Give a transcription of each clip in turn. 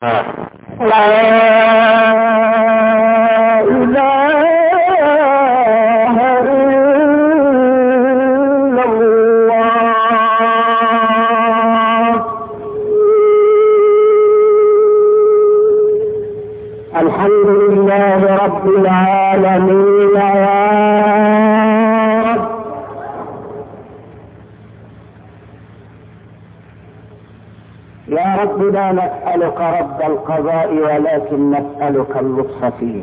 لا إله إلا الله. الحمد لله رب العالمين يا رب. يا رب لا نسألك رد القضاء ولكن نسألك اللطف فيه.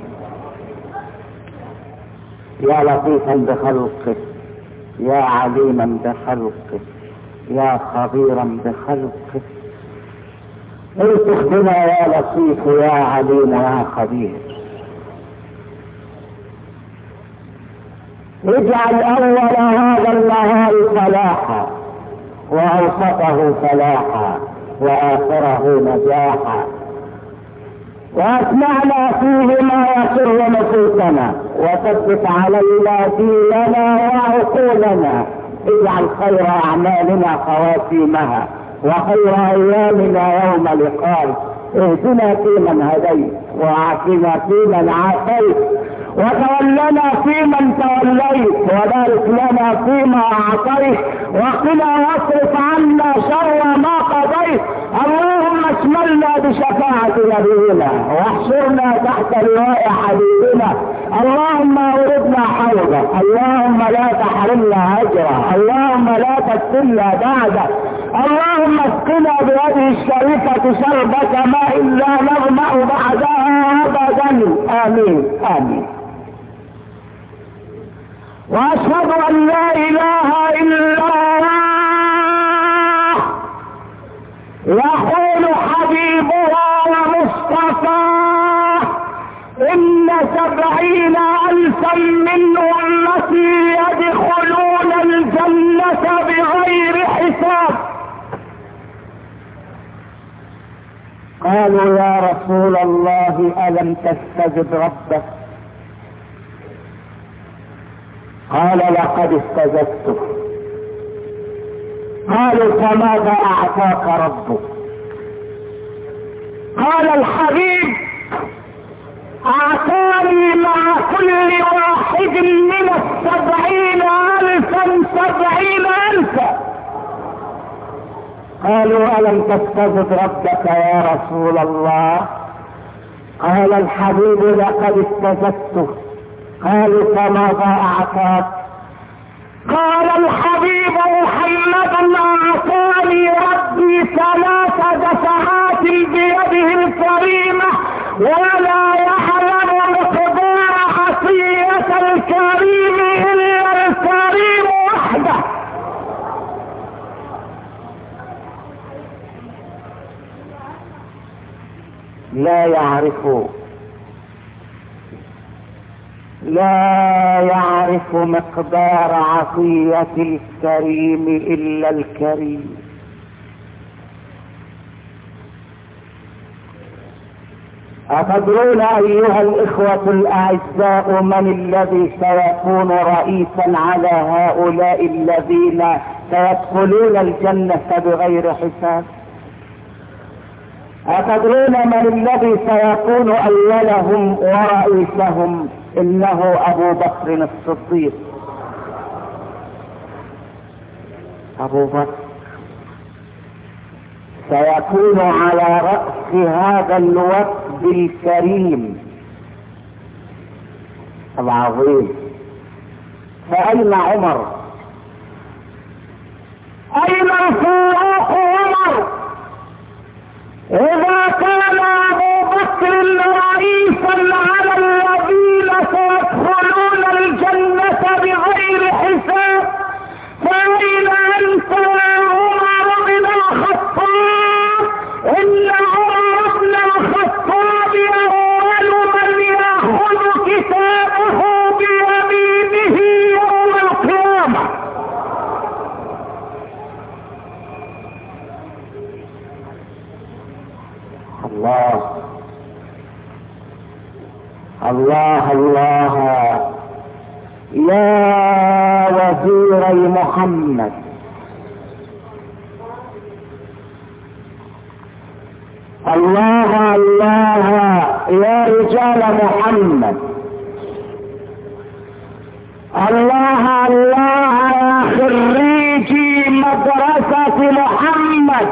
يا لطيفا بخلقه، يا عليما بخلقه، يا خبيرا بخلقه، الطف بنا يا لطيف يا عليم يا خبير. اجعل اول هذا النهار فلاحا، واوسطه فلاحا، واخره نجاحا، واسمعنا فيه ما يسر نفوسنا، وثبت علينا ديننا وعقولنا. اجعل خير اعمالنا خواتيمها، وخير ايامنا يوم لقائك. اهدنا فيمن هديت، وعافنا فيمن عافيت، وتولنا فيمن توليت، وبارك لنا فيما اعطيت، وقنا واصرف عنا شر ما قضيت. اللهم اشملنا بشفاعة نبينا، واحشرنا تحت لواء حبيبنا. اللهم اوردنا حوضه، اللهم لا تحرمنا اجره، اللهم لا تفتنا بعده. اللهم اسقنا بهذه الشريفة شربة ماء لا نظمأ بعدها ابدا. امين امين. واشهد ان لا اله الا الله، يقول حبيبها ومصطفاه: ان 70,000 من امتي يدخلون الجنة بغير حساب. قالوا يا رسول الله الم تستجب ربك؟ قال لقد استجبته. قالوا فماذا اعطاك ربك؟ قال الحبيب: اعطاني مع كل واحد من 70,000 70,000. قالوا الم تستجب ربك يا رسول الله؟ قال الحبيب: لقد استجبته. قالوا فماذا اعطاك؟ قال الحبيب: محمد اعطاني ربي 3 دفعات بيده الكريمة، ولا يعلم مقدار عطية الكريم الا الكريم وحده. لا يعرف مقدار عطية الكريم إلا الكريم. أتدرون أيها الإخوة الأعزاء من الذي سيكون رئيسا على هؤلاء الذين سيدخلون الجنة بغير حساب؟ أتدرون من الذي سيكون أولهم ورئيسهم؟ إنه أبو بكر الصديق. أبو بكر سيكون على رأس هذا الوفد الكريم العظيم. فأين عمر؟ أين الفاروق عمر؟ إذا كان أبو بكر رئيسا على الذين سيدخلون الجنة بغير حساب، فأين أنت يا عمر بن الخطاب؟ إن عمر بن الخطاب أول من يأخذ كتابه بيمينه يوم القيامة. الله الله الله. يا وزيري محمد، الله الله يا رجال محمد، الله الله يا خريجي مدرسة محمد.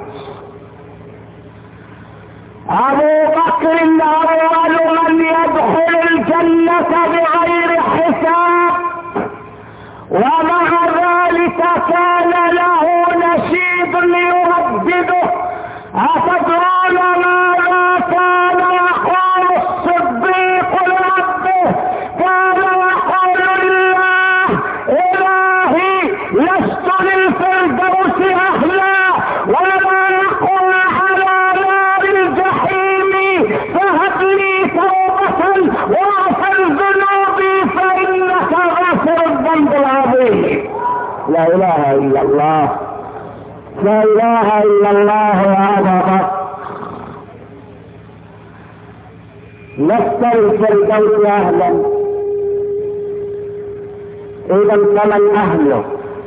ابو بكر اول من يدخل الجنة بغير حساب، ومع ذلك كان له نشيد يردده. أتدرون ماذا كان يقول الصديق لربه؟ كان يقول الله إلهي لست للفردوس أهلا، ولا يقول على نار الجحيم فهب لي توبة واغفر ذنوبي فإنك غافر الذنب العظيم. لا إله إلا الله، لا اله الا الله يا ابا بكر. لست للفردوس اهلا، اذا فمن اهله؟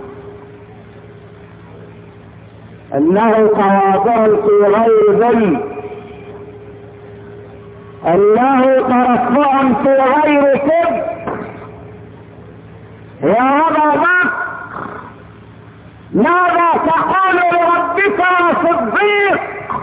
انه تواضع في غير ذل، انه ترفع في غير كبر. يا ابا بكر ماذا تقول لربك يا صديق؟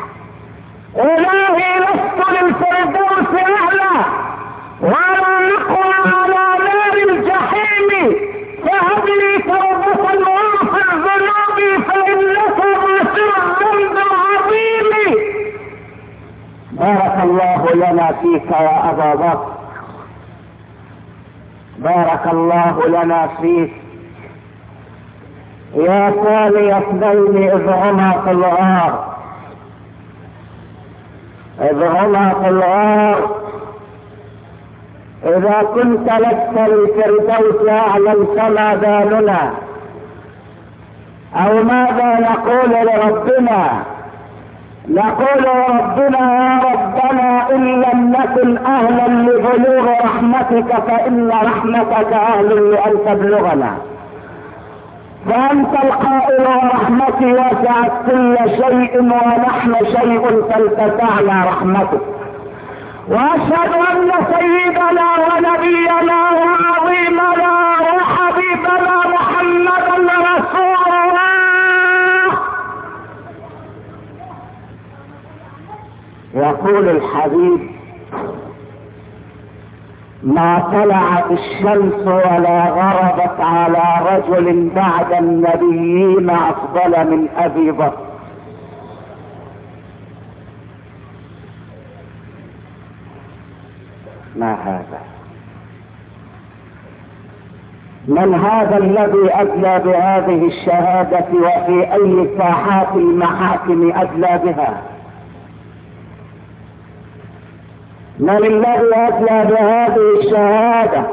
الهي لست للفردوس اهلا، ولا نقوى على نار الجحيم فهب لي توبة واغفر ذنوبي فانك غافر الذنب العظيم. بارك الله لنا فيك يا ابا بكر، بارك الله لنا فيك يا ثاني اثنين اذ هما في الغار، اذ هما في الغار. اذا كنت لست للفردوس اعلم فما بالنا، او ماذا نقول لربنا؟ نقول لربنا يا ربنا ان لم نكن اهلا لبلوغ رحمتك فان رحمتك اهل لان تبلغنا، فأنت القائل ورحمتي وسعت كل شيء ونحن شيء فلتسعنا رحمتك. وأشهد أن سيدنا ونبينا وعظيمنا وحبيبنا محمدا رسول الله. يقول الحبيب ما طلعت الشمس ولا غربت على رجل بعد النبيين افضل من ابي بكر. ما هذا؟ من هذا الذي ادلى بهذه الشهادة وفي اي ساحات المحاكم ادلى بها؟ من الذي أدلى بهذه الشهادة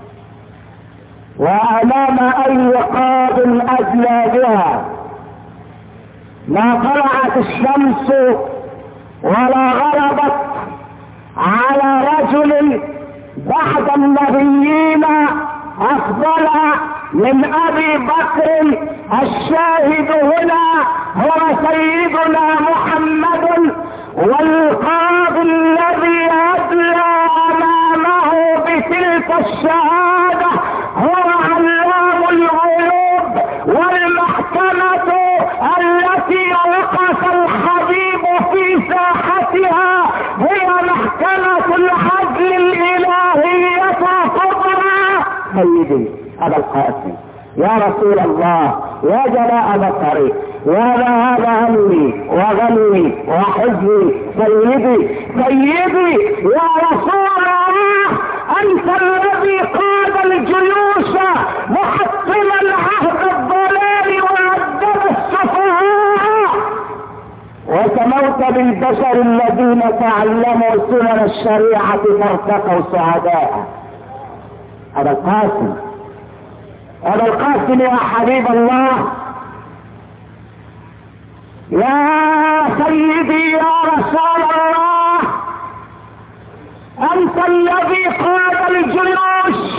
وأمام أي قاض أدلى بها؟ ما طلعت الشمس ولا غربت على رجل بعد النبيين أفضل من أبي بكر. الشاهد هنا هو سيدنا محمد، والقاضي الذي أدلى أمامه بتلك الشهادة هو علام الغيوب، والمحكمة التي وقف الحبيب في ساحتها هي محكمة العدل الإلهية الكبرى. سيدي أبا القاسم يا رسول الله، يا جلاء بصري، يا ذهاب همي وغمي وحزني، سيدي سيدي يا رسول الله، انت الذي قاد الجيوش محطما عهد الضلال وعذب السفهاء، وسموت بالبشر الذين تعلموا سنن الشريعة فارتقوا سعداء. أبا القاسم، أبا القاسم يا حبيب الله، يا سيدي يا رسول الله، أنت الذي قاد الجيوش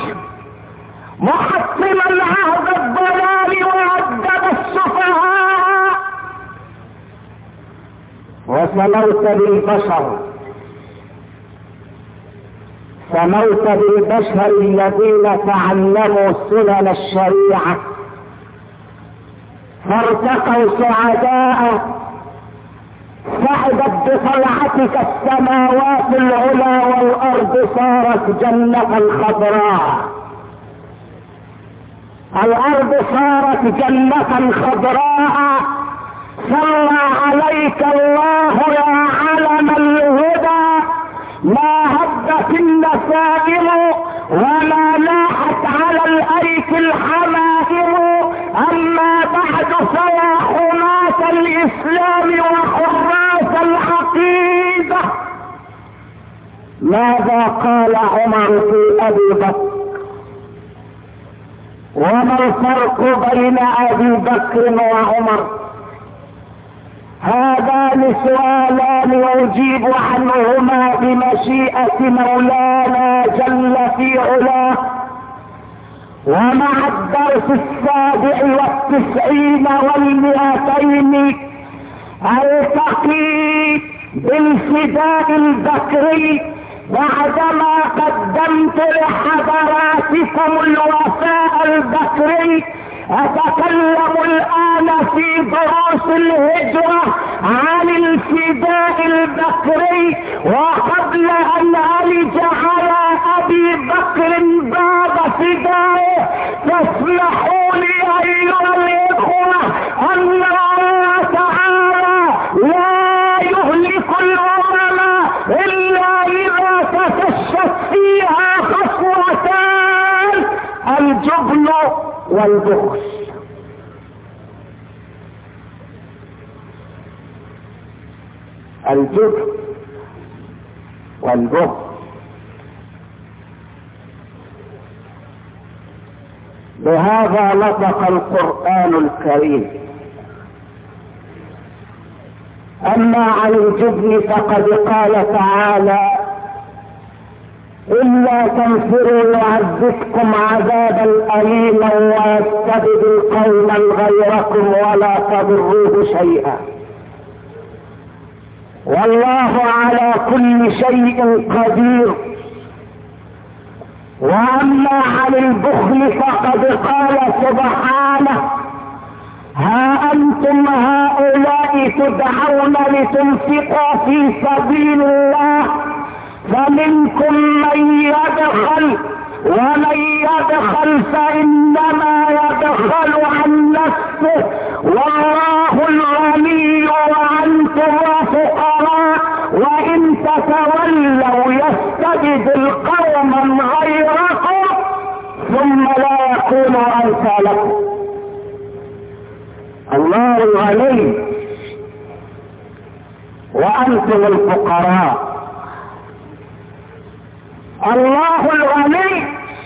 محطما عهد الضلال وعذب السفهاء، وسموت بالبشر، سموت بالبشر الذين تعلموا سنن الشريعة فارتقوا سعداء، سعدت بطلعتك السماوات العلى والارض صارت جنة خضراء، الارض صارت جنة خضراء. صلى عليك الله يا علم الهدى، ما هبت النسائم وما لاحت على الايك الحمائم. اما بعد فيا حماة الاسلام وحراس العقيدة، ماذا قال عمر في ابي بكر؟ وما الفرق بين ابي بكر وعمر؟ هذان سؤالان يجيب عنهما بمشيئة مولانا جل في علاه. ومع الدرس 97 و200 التقي بالفداء البكري بعدما قدمت لحضراتكم الوفاء البكري. اتكلم الان في دروس الهجرة عن الفداء البكري، وقبل ان الج على ابي بكر باب فدائه فاسمحوا لي ايها الاخوة ان الله تعالى لا يهلك الامم الا اذا تفشت فيها خصلتان: الجبن والبخل. الجبن والبخل. بهذا نطق القرآن الكريم. اما عن الجبن فقد قال تعالى: إلا تنفروا يعذبكم عذابا أليما ويستبدل قوما غيركم ولا تضروه شيئا والله على كل شيء قدير. وأما عن البخل فقد قال سبحانه: ها أنتم هؤلاء تدعون لتنفقوا في سبيل الله فمنكم من يبخل ومن يبخل فإنما يبخل عن نفسه والله الغني وأنتم الفقراء وإن تتولوا يستبدل قوما غيركم ثم لا يكونوا أمثالكم. الله الغني وأنتم الفقراء. الله الغني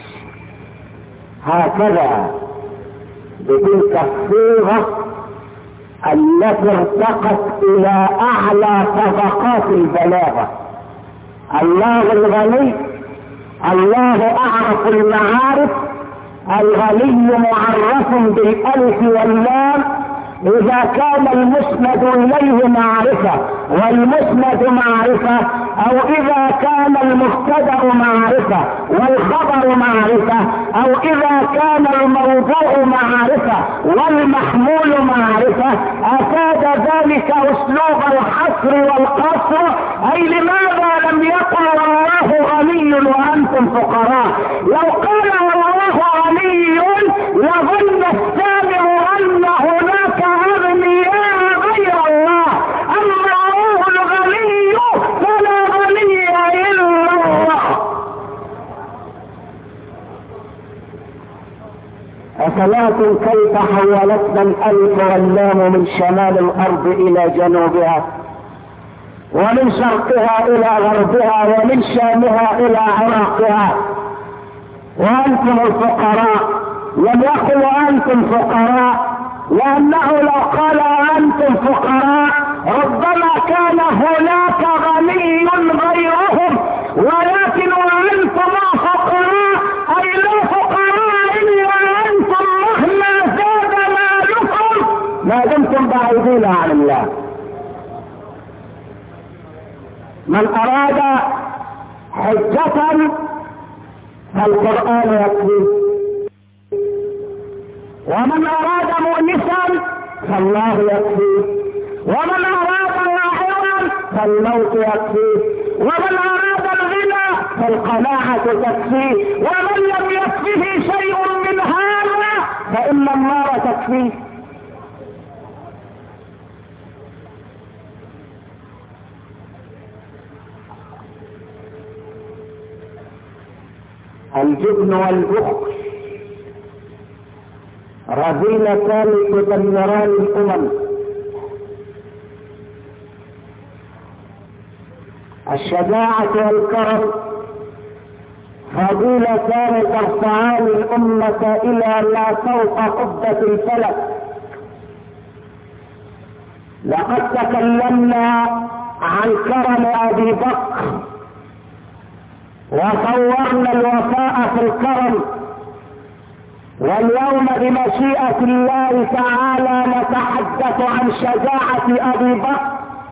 هكذا بتلك الصيغة التي ارتقت الى اعلى طبقات البلاغة. الله الغني، الله اعرف المعارف. الغني معرف بالالف واللام اذا كان المسند اليه معرفة والمسند معرفة، او اذا كان المبتدأ معرفة والخبر معرفة، او اذا كان الموضوع معرفة والمحمول معرفة. افاد ذلك اسلوب الحصر والقصر. اي لماذا لم يقل الله غني وانتم فقراء؟ لو قال الله غني لظن السامع ان هناك اغنياء غير الله. اما الله الغني فلا غني الا الله. أفلاكم كيف حولتنا الألف واللام من شمال الأرض إلى جنوبها ومن شرقها إلى غربها ومن شامها إلى عراقها وأنتم الفقراء. لم يقل وأنتم فقراء، لأنه لو قال وأنتم فقراء ربما كان هناك غني غيرهم، ولكن وأنتم فقراء أي لا فقراء إلا أنتم مهما زاد مالكم ما دمتم بعيدين عن الله. من اراد حجة فالقرآن يكفيه، ومن اراد مؤنسا فالله يكفيه، ومن اراد واعظا فالموت يكفيه، ومن اراد الغنى فالقناعة تكفيه، ومن لم يكفه شيء من هذا فإن النار تكفيه. الجبن والبخل رذيلتان تدمران الامم. الشجاعة والكرم فضيلتان ترفعان الامة الى ما فوق قبة الفلك. لقد تكلمنا عن كرم ابي بكر وصورنا الوفاء في الكرم، واليوم بمشيئة الله تعالى نتحدث عن شجاعة ابي بكر،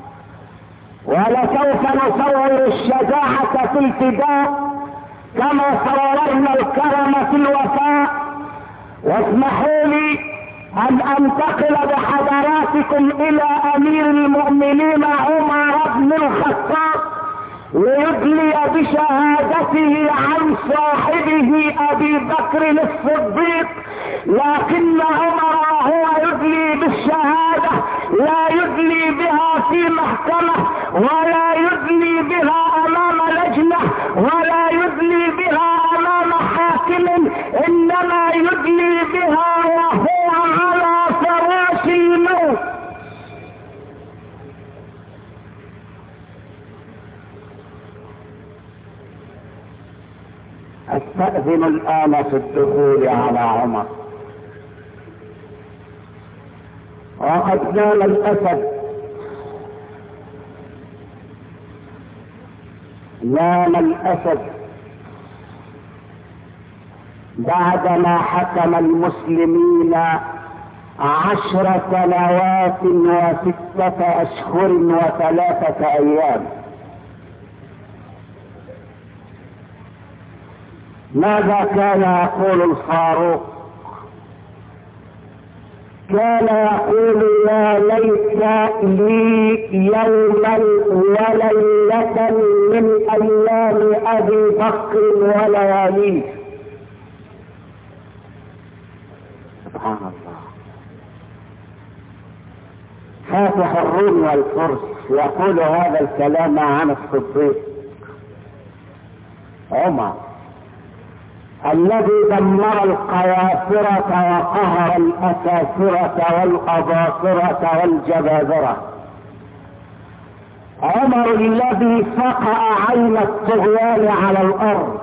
ولسوف نصور الشجاعة في الفداء كما صورنا الكرم في الوفاء. واسمحوا لي ان انتقل بحضراتكم الى امير المؤمنين عمر بن الخطاب ليدلي بشهادته عن صاحبه ابي بكر الصديق، لكن عمر هو يدلي بالشهادة لا يدلي بها في محكمة، ولا يدلي بها امام لجنة، ولا يدلي بها امام حاكم، انما يدلي بها وهو على فراش الموت. استأذن الآن في الدخول على عمر. وقد نال الأسد، نام الأسد بعدما حكم المسلمين 10 سنوات و6 أشهر و3 أيام. ماذا كان يقول الفاروق؟ كان يقول يا ليت لي يوما وليلة من ايام ابي بكر ولياليه. سبحان الله. فاتح الروم والفرس يقول هذا الكلام عن الصديق عمر الذي دمر القياصرة وقهر الأكاسرة والأباصرة والجبابرة، عمر الذي فقأ عين الطغيان على الأرض،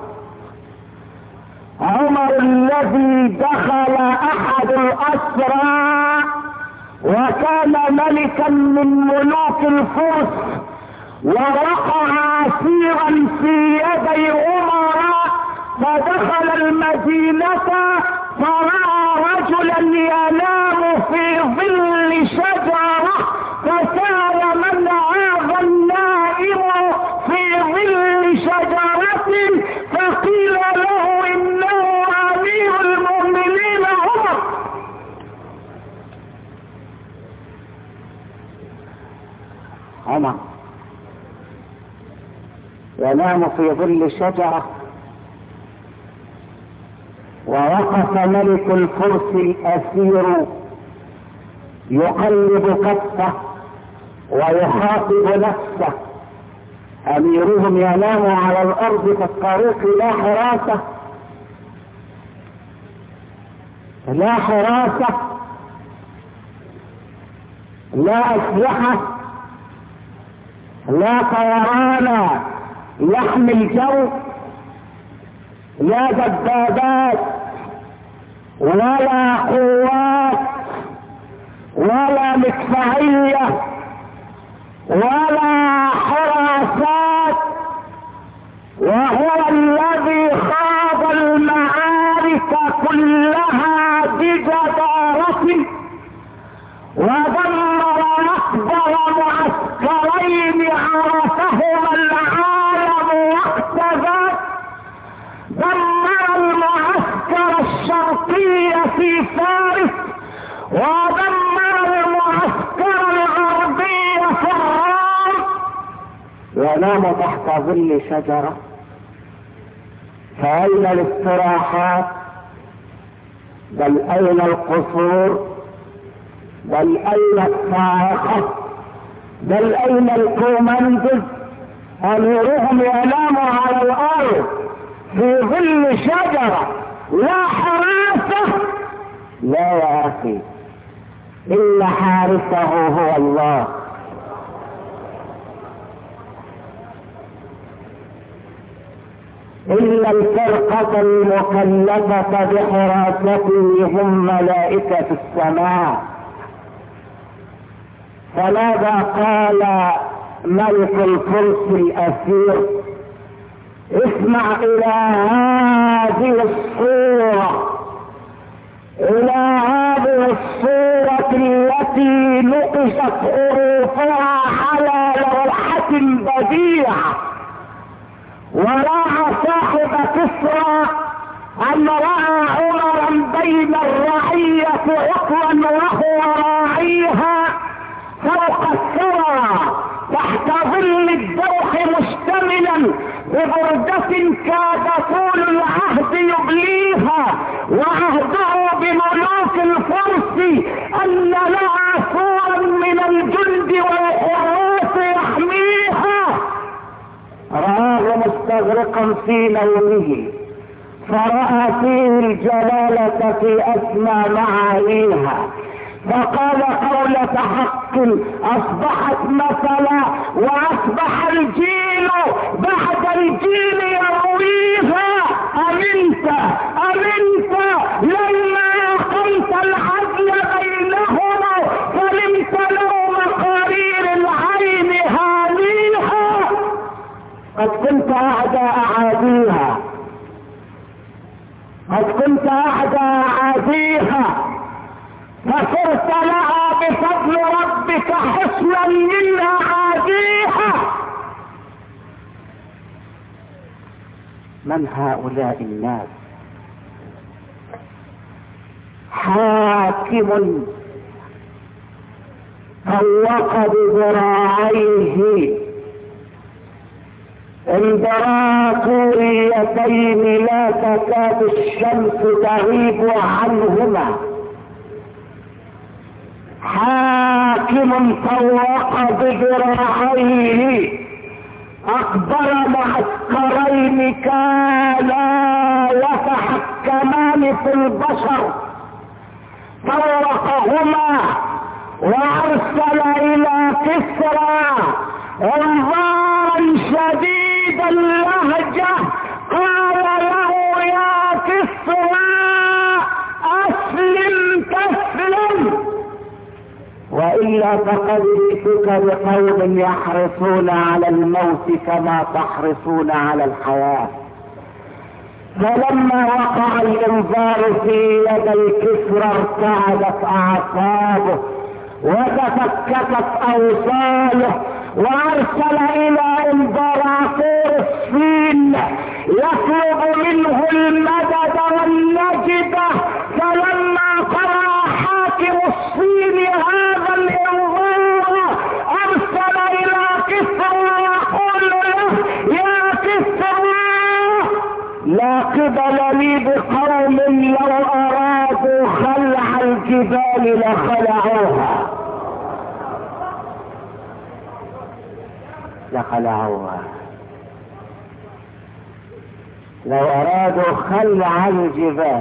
عمر الذي دخل أحد الأسرى وكان ملكا من ملوك الفرس ووقع عسيرا في يدي أمراء، فدخل المدينة فرأى رجلا ينام في ظل شجرة، فسأل من هذا النائم في ظل شجرة، فقيل له إنه أمير المؤمنين عمر. عمر ينام في ظل شجرة، ووقف ملك الفرس الأسير يقلب كفه ويخاطب نفسه. أميرهم ينام على الأرض كالطريق، لا حراسة، لا حراسة، لا أسلحة، لا طيران يحمي الجو، لا دبابات ولا قوات ولا مدفعية ولا حراسات، وهو الذي خاض المعارك كلها بجدارة ودمر أكبر معسكرين عرفهما ينام تحت ظل شجرة، فأين الاستراحات؟ بل أين القصور؟ بل أين الصاعقة؟ بل أين الكومندز؟ أميرهم ينام على الأرض في ظل شجرة، لا حراسة. لا يا أخي، إن حارسه هو الله. إن الفرقة المكلفة بحراسته هم ملائكة السماء. فماذا قال ملك الفرس الأسير؟ اسمع إلى هذه الصورة، إلى هذه الصورة التي نقشت حروفها على لوحة بديعة. ورأى صاحب كسرى أن رأى عمرا بين الرعية عطوا وهو راعيها فوق الثرى تحت ظل الدوح مشتملا ببردة كاد طول العهد يبليها، وعهده بملوك الفرس أن لها سورا من الجند والحراس يحميها. رآه مستغرقا في نومه، فرأى فيه الجلالة في أسمى معانيها، فقال قولة حق أصبحت مثلا، وأصبح الجيل بعد الجيل يرويها. أمنت لما أقمت العدل بينهما، فلمت له مقارير العين هاليها. قد كنت أعدى أعاديها، فصرت لها بفضل ربك حسنا من أعاديها. من هؤلاء الناس؟ حاكم طوق بذراعيه امبراطوريتين لا تكاد الشمس تغيب عنهما. حاكم طوق بذراعيه أقبل معسكرين كانا يتحكمان في البشر، طوقهما وأرسل إلى كسرى انظارا شديد اللهجة، قال له يا كسرى أسلم تسلم، وإلا فقد جئتك بقوم يحرصون على الموت كما تحرصون على الحياة. فلما وقع الانذار في يدي كسرى ارتعدت اعصابه وتفككت اوصاله، وارسل الى امبراطور الصين يطلب منه المدد والنجدة. فلما قرأ حاكم الصين هذا الانذار ارسل الى كسرى يقول له يا كسرى لا قبل لي بقوم لو ارادوا خلع الجبال لخلعوها. لو ارادوا خلع الجبال،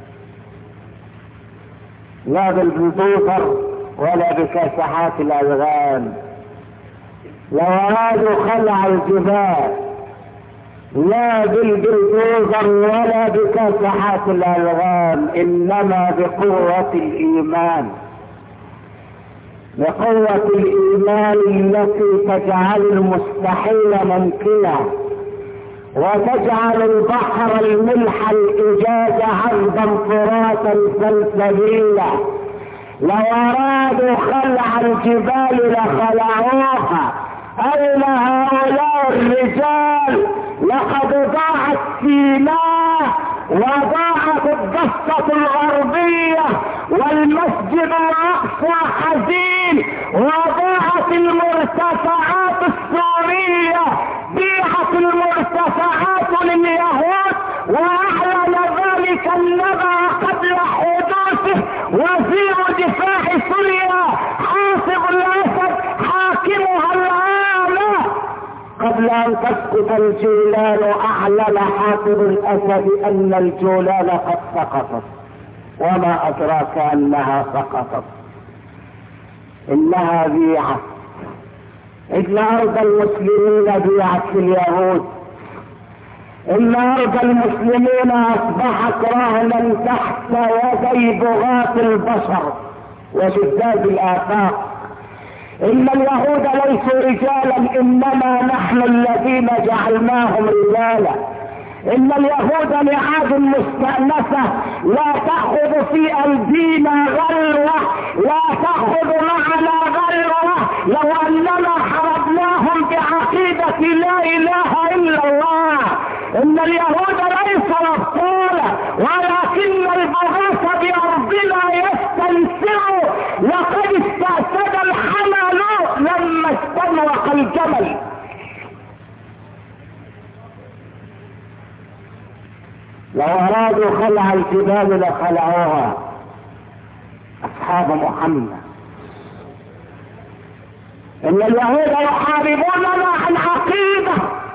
لا بالبلدوزر ولا بكاسحات الالغام. لو ارادوا خلع الجبال لا بالبلدوزر ولا بكاسحات الالغام، انما بقوة الايمان، بقوة الايمان التي تجعل المستحيل ممكنا وتجعل البحر الملح الاجاز عذبا فراتا سلسبيلا. لو ارادوا خلع الجبال لخلعوها. اين هؤلاء الرجال؟ لقد ضاعت سيناء وضاعت الضفة الغربية والمسجد الاقصى حزين، وضاعت المرتفعات السورية قبل ان تسقط الجولان اعلن حافظ الاسد ان الجولان قد سقطت، وما ادراك انها سقطت، انها بيعت، ان ارض المسلمين بيعت في اليهود، ان ارض المسلمين اصبحت رهنا تحت يدي بغاة البشر وشداد الافاق. ان اليهود ليسوا رجالا، انما نحن الذين جعلناهم رجالا. ان اليهود لعاد مستأنسة لا تأخذ في ايدينا غلوة، لا تأخذ معنا غلوة، لو اننا حربناهم بعقيدة لا اله الا الله. ان اليهود ليسوا ابطالا، ولكن البغاة بارضنا يستنسعوا. لقد استأسد الحمل لما استمرق الجمل. لو ارادوا خلع الجبال لخلعوها اصحاب محمد. ان اليهود يحاربوننا عن عقيدة،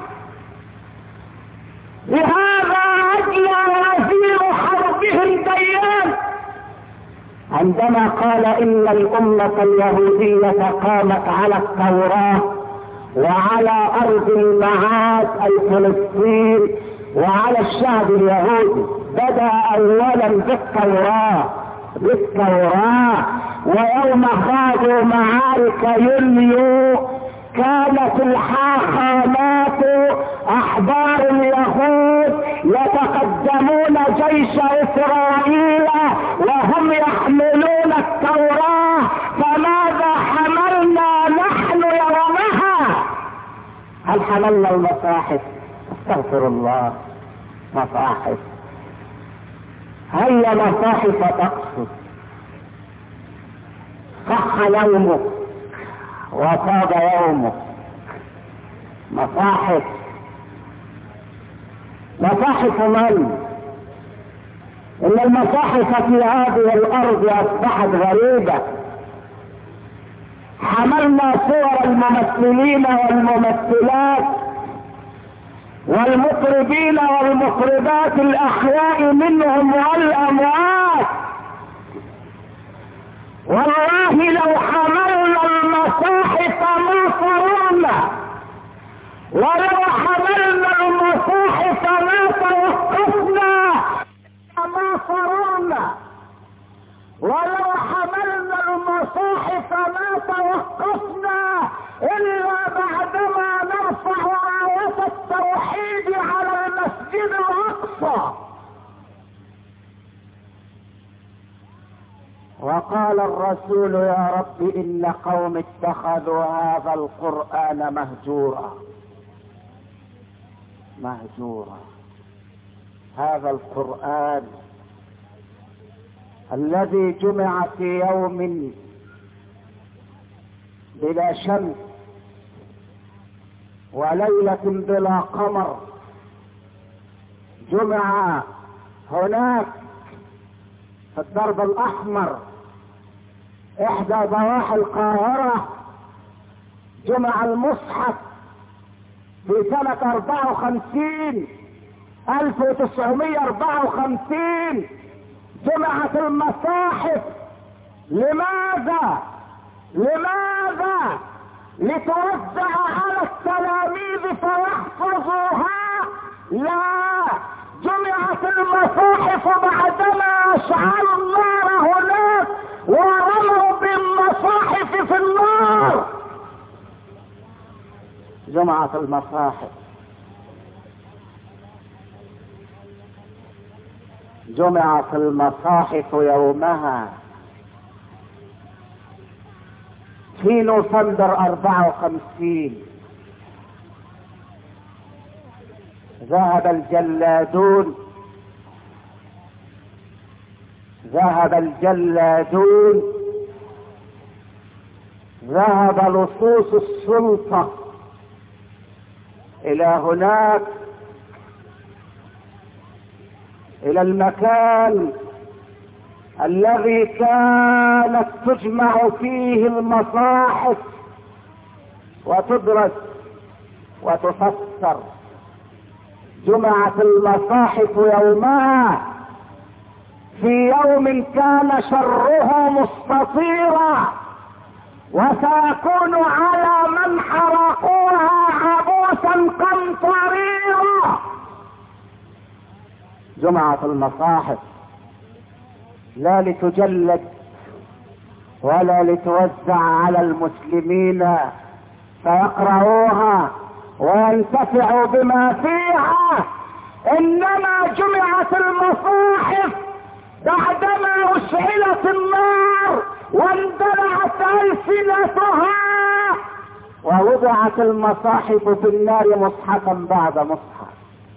لهذا اجلى وزير حربهم ديان عندما قال ان الامة اليهودية قامت على التوراة وعلى ارض المعاد اي فلسطين وعلى الشعب اليهودي. بدأ اولا بالتوراة، ويوم خاضوا معارك يوليو كانت الحاخامات احبار اليهود يتقدمون جيش اسرائيل وهم يحملون التوراة. فماذا حملنا نحن يومها؟ هل حملنا المصاحف؟ استغفر الله، مصاحف. هيا مصاحف تقصد. صح يومك وطاب يومك. مصاحف من؟ ان المصاحف في هذه الارض اصبحت غريبة. حملنا صور الممثلين والممثلات والمطربين والمطربات الاحياء منهم والاموات. والله لو حملنا المصاحف ما صرنا، ولو حملنا المصاحف ما توقفنا، ما صرنا. ولو حملنا المصاحف ما توقفنا الا بعدما نرفع راية التوحيد على المسجد الاقصى. وقال الرسول يا رب ان قوم اتخذوا هذا القرآن مهجورا. هذا القرآن الذي جمع في يوم بلا شمس وليلة بلا قمر، جمع هناك في الدرب الاحمر احدى ضواحي القاهرة. جمع المصحف في سنة 1954 جمعت المصاحف. لماذا؟ لتوزع على التلاميذ فيحفظوها؟ لا، جمعت المصاحف بعدما اشعلوا النار هناك ورموا بالمصاحف في النار. جمعت المصاحف، جمعت المصاحف يومها في نوفمبر 54. ذهب الجلادون، ذهب لصوص السلطة الى هناك، الى المكان الذي كانت تجمع فيه المصاحف وتدرس وتفسر. جمعت المصاحف يومها في يوم كان شره مستطيرا، وسيكون على من حرقوها عبوسا قمطريرا. جمعت المصاحف لا لتجلد ولا لتوزع على المسلمين فيقرؤوها وينتفعوا بما فيها، انما جمعت المصاحف بعدما اشعلت النار واندلعت السنتها، ووضعت المصاحف في النار مصحفا بعد مصحف.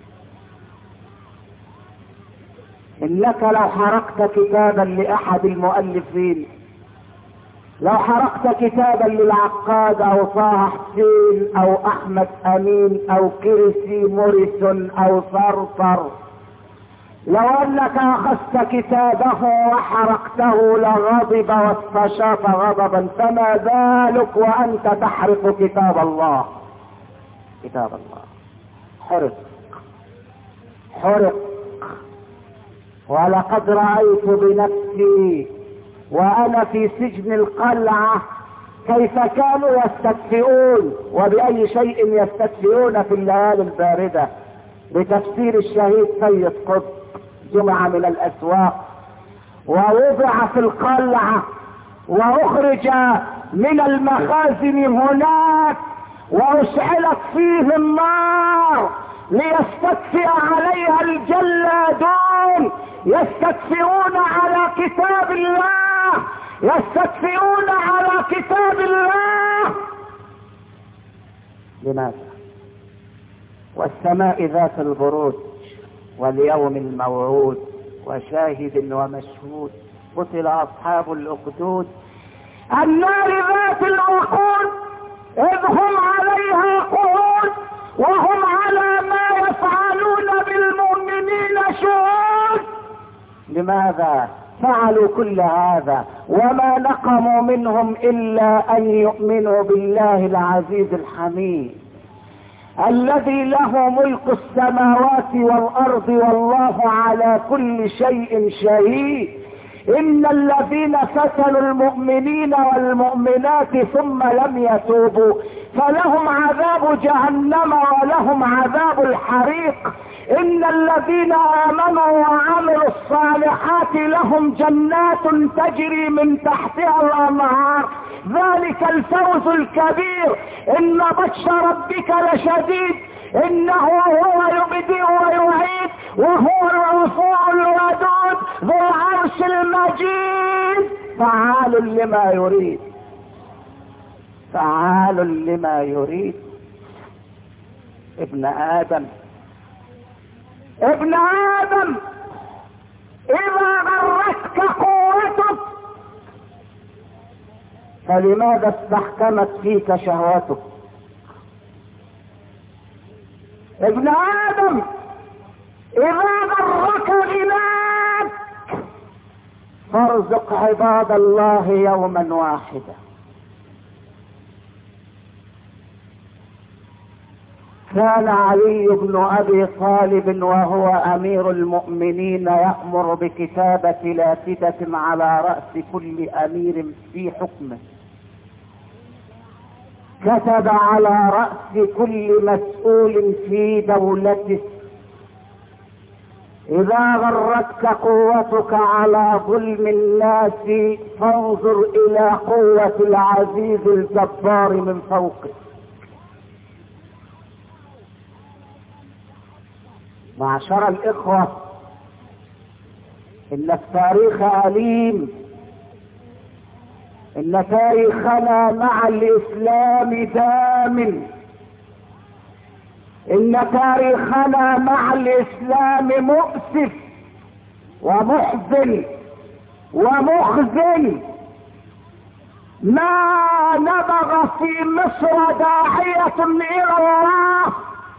انك لو حرقت كتابا لاحد المؤلفين، لو حرقت كتابا للعقاد او طه حسين او احمد امين او كرسي موريسون او صرصر، لو انك اخذت كتابه وحرقته لغضب واستشاط غضبا، فما بالك وانت تحرق كتاب الله. كتاب الله حرق. ولقد رأيت بنفسي وانا في سجن القلعة كيف كانوا يستدفئون، وبأي شيء يستدفئون في الليالي الباردة، بتفسير الشهيد سيد قطب. جمع من الاسواق ووضع في القلعة واخرج من المخازن هناك، واشعلت فيه النار ليستدفئ عليها الجلادون، يستدفئون على كتاب الله، يستدفئون على كتاب الله. لماذا؟ والسماء ذات البروج واليوم الموعود وشاهد ومشهود، قتل اصحاب الاخدود. النار ذات الوقود اذ هم عليها قعود وهم على ما يفعلون بالمؤمنين شهود. لماذا فعلوا كل هذا؟ وما نقموا منهم الا ان يؤمنوا بالله العزيز الحميد الذي له ملك السماوات والارض والله على كل شيء شهيد. ان الذين فتنوا المؤمنين والمؤمنات ثم لم يتوبوا فلهم عذاب جهنم ولهم عذاب الحريق. ان الذين امنوا وعملوا الصالحات لهم جنات تجري من تحتها الانهار، ذلك الفوز الكبير. ان بطش ربك لشديد انه هو يبدئ ويعيد وهو الغفور الودود ذو العرش المجيد. فعال لما يريد، فعال لما يريد. ابن آدم إذا غرتك قوتك فلماذا استحكمت فيك شهوتك؟ ابن آدم إذا غرك غناك فارزق عباد الله يوما واحدا. كان علي بن ابي طالب وهو امير المؤمنين يأمر بكتابة لافتة على رأس كل امير في حكمه. كتب على رأس كل مسؤول في دولته: اذا غرتك قوتك على ظلم الناس فانظر الى قوة العزيز الجبار من فوقك. معشر الاخوة، ان التاريخ أليم، ان تاريخنا مع الاسلام دام، ان تاريخنا مع الاسلام مؤسف ومحزن ومخزن. ما نبغ في مصر داعية الى الله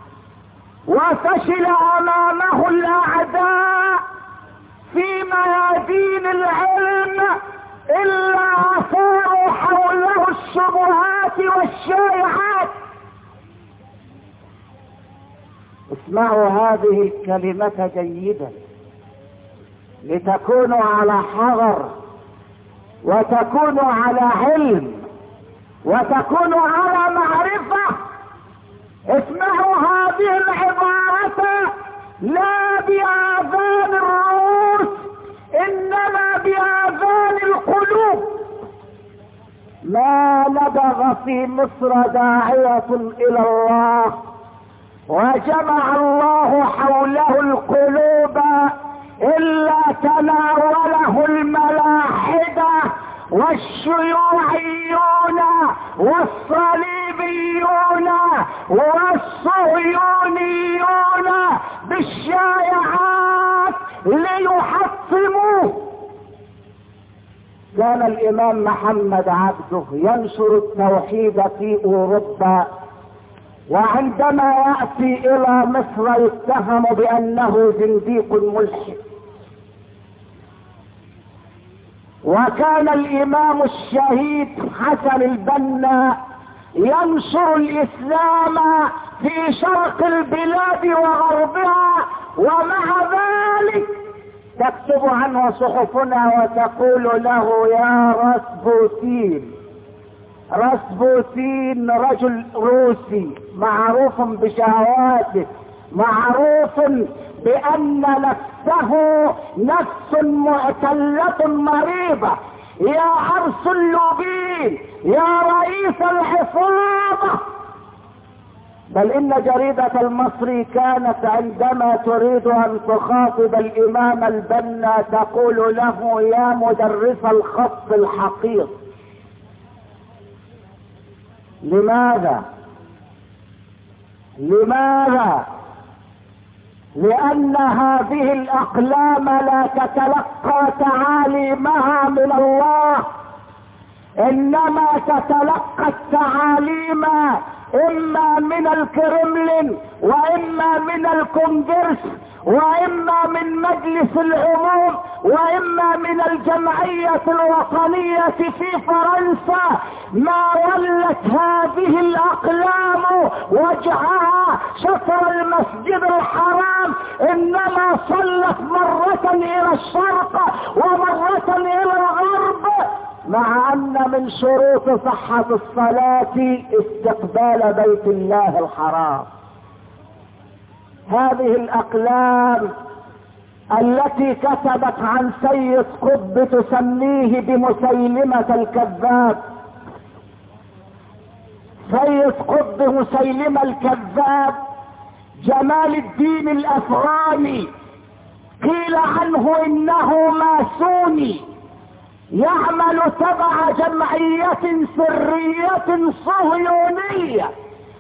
وفشل امامه الاعداء في ميادين العلم الا اثاروا حوله الشبهات والشائعات. اسمعوا هذه الكلمة جيدا لتكونوا على حذر وتكونوا على علم وتكونوا على معرفة. اسمعوا هذه العبارة لا بآذان الرؤوس انما بآذان القلوب. ما لدغ في مصر داعية الى الله وجمع الله حوله القلوب الا تناوله الملاحدة والشيوعيون والصليبيون والصهيونيون بالشائعات ليحطموه. كان الامام محمد عبده ينشر التوحيد في اوروبا، وعندما يأتي الى مصر يتهم بانه زنديق ملحد. وكان الامام الشهيد حسن البنا ينشر الاسلام في شرق البلاد وغربها، ومع ذلك تكتب عنه صحفنا وتقول له يا راسبوتين. راسبوتين رجل روسي معروف بشهواته، معروف بان نفسه نفس معتلة مريضة. يا عرس اللوبين، يا رئيس الحفاظة. بل ان جريدة المصري كانت عندما تريد ان تخاطب الامام البنا تقول له يا مدرس الخط الحقير. لماذا؟ لان هذه الاقلام لا تتلقى تعاليمها من الله، انما تتلقى التعاليم اما من الكرملين واما من الكونجرس واما من مجلس العموم واما من الجمعية الوطنية في فرنسا. ما ولت هذه الاقلام وجهها شطر المسجد الحرام، انما صلت مرة الى الشرق ومرة الى الغرب، مع ان من شروط صحة الصلاة استقبال بيت الله الحرام. هذه الاقلام التي كتبت عن سيد قطب تسميه بمسيلمة الكذاب. سيد قطب مسيلمة الكذاب جمال الدين الافغاني قيل عنه انه ماسوني يعمل تبع جمعية سرية صهيونية.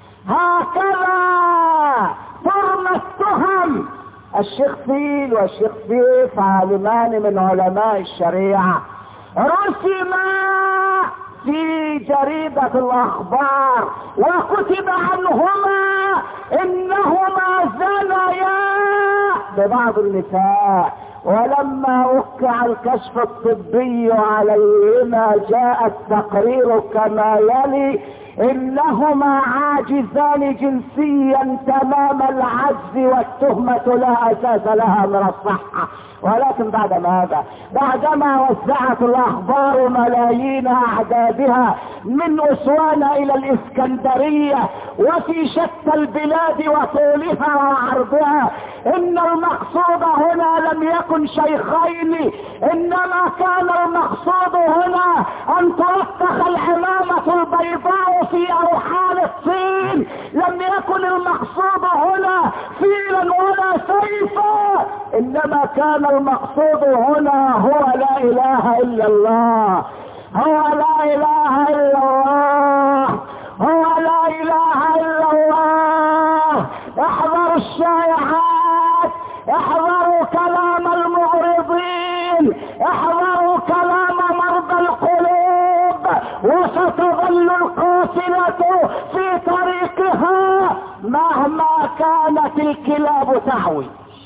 هكذا ترمى التهم. الشيخ فيل والشيخ سيف عالمان من علماء الشريعة رسما في جريدة الاخبار وكتب عنهما انهما زنيا ببعض النساء، ولما وقع الكشف الطبي عليهما جاء التقرير كما يلي: انهما عاجزان جنسيا تمام العجز والتهمة لا اساس لها من الصحة. ولكن بعد ماذا؟ بعدما وزعت الاخبار ملايين اعدادها من اسوان الى الاسكندرية وفي شتى البلاد وطولها وعرضها، ان المقصود هنا لم يكن شيخين، انما كان المقصود هنا ان ترسخ العمامة البيضاء في اوحال الصين. لم يكن المقصود هنا فيلا ولا سيفا، انما كان المقصود هنا هو لا اله الا الله، هو لا اله الا الله، هو لا اله الا الله. احذروا الشائعات، احذروا كلام المعرضين، احذروا كلام مرضى القلوب، وستظل القافلة في طريقها مهما كانت الكلاب تعوي،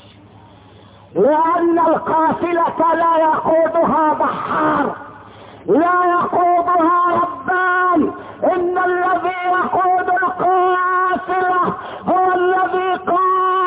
لأن القافلة لا يقودها بحار، لا يقودها ربان، إن الذي يقود القافلة هو الذي قال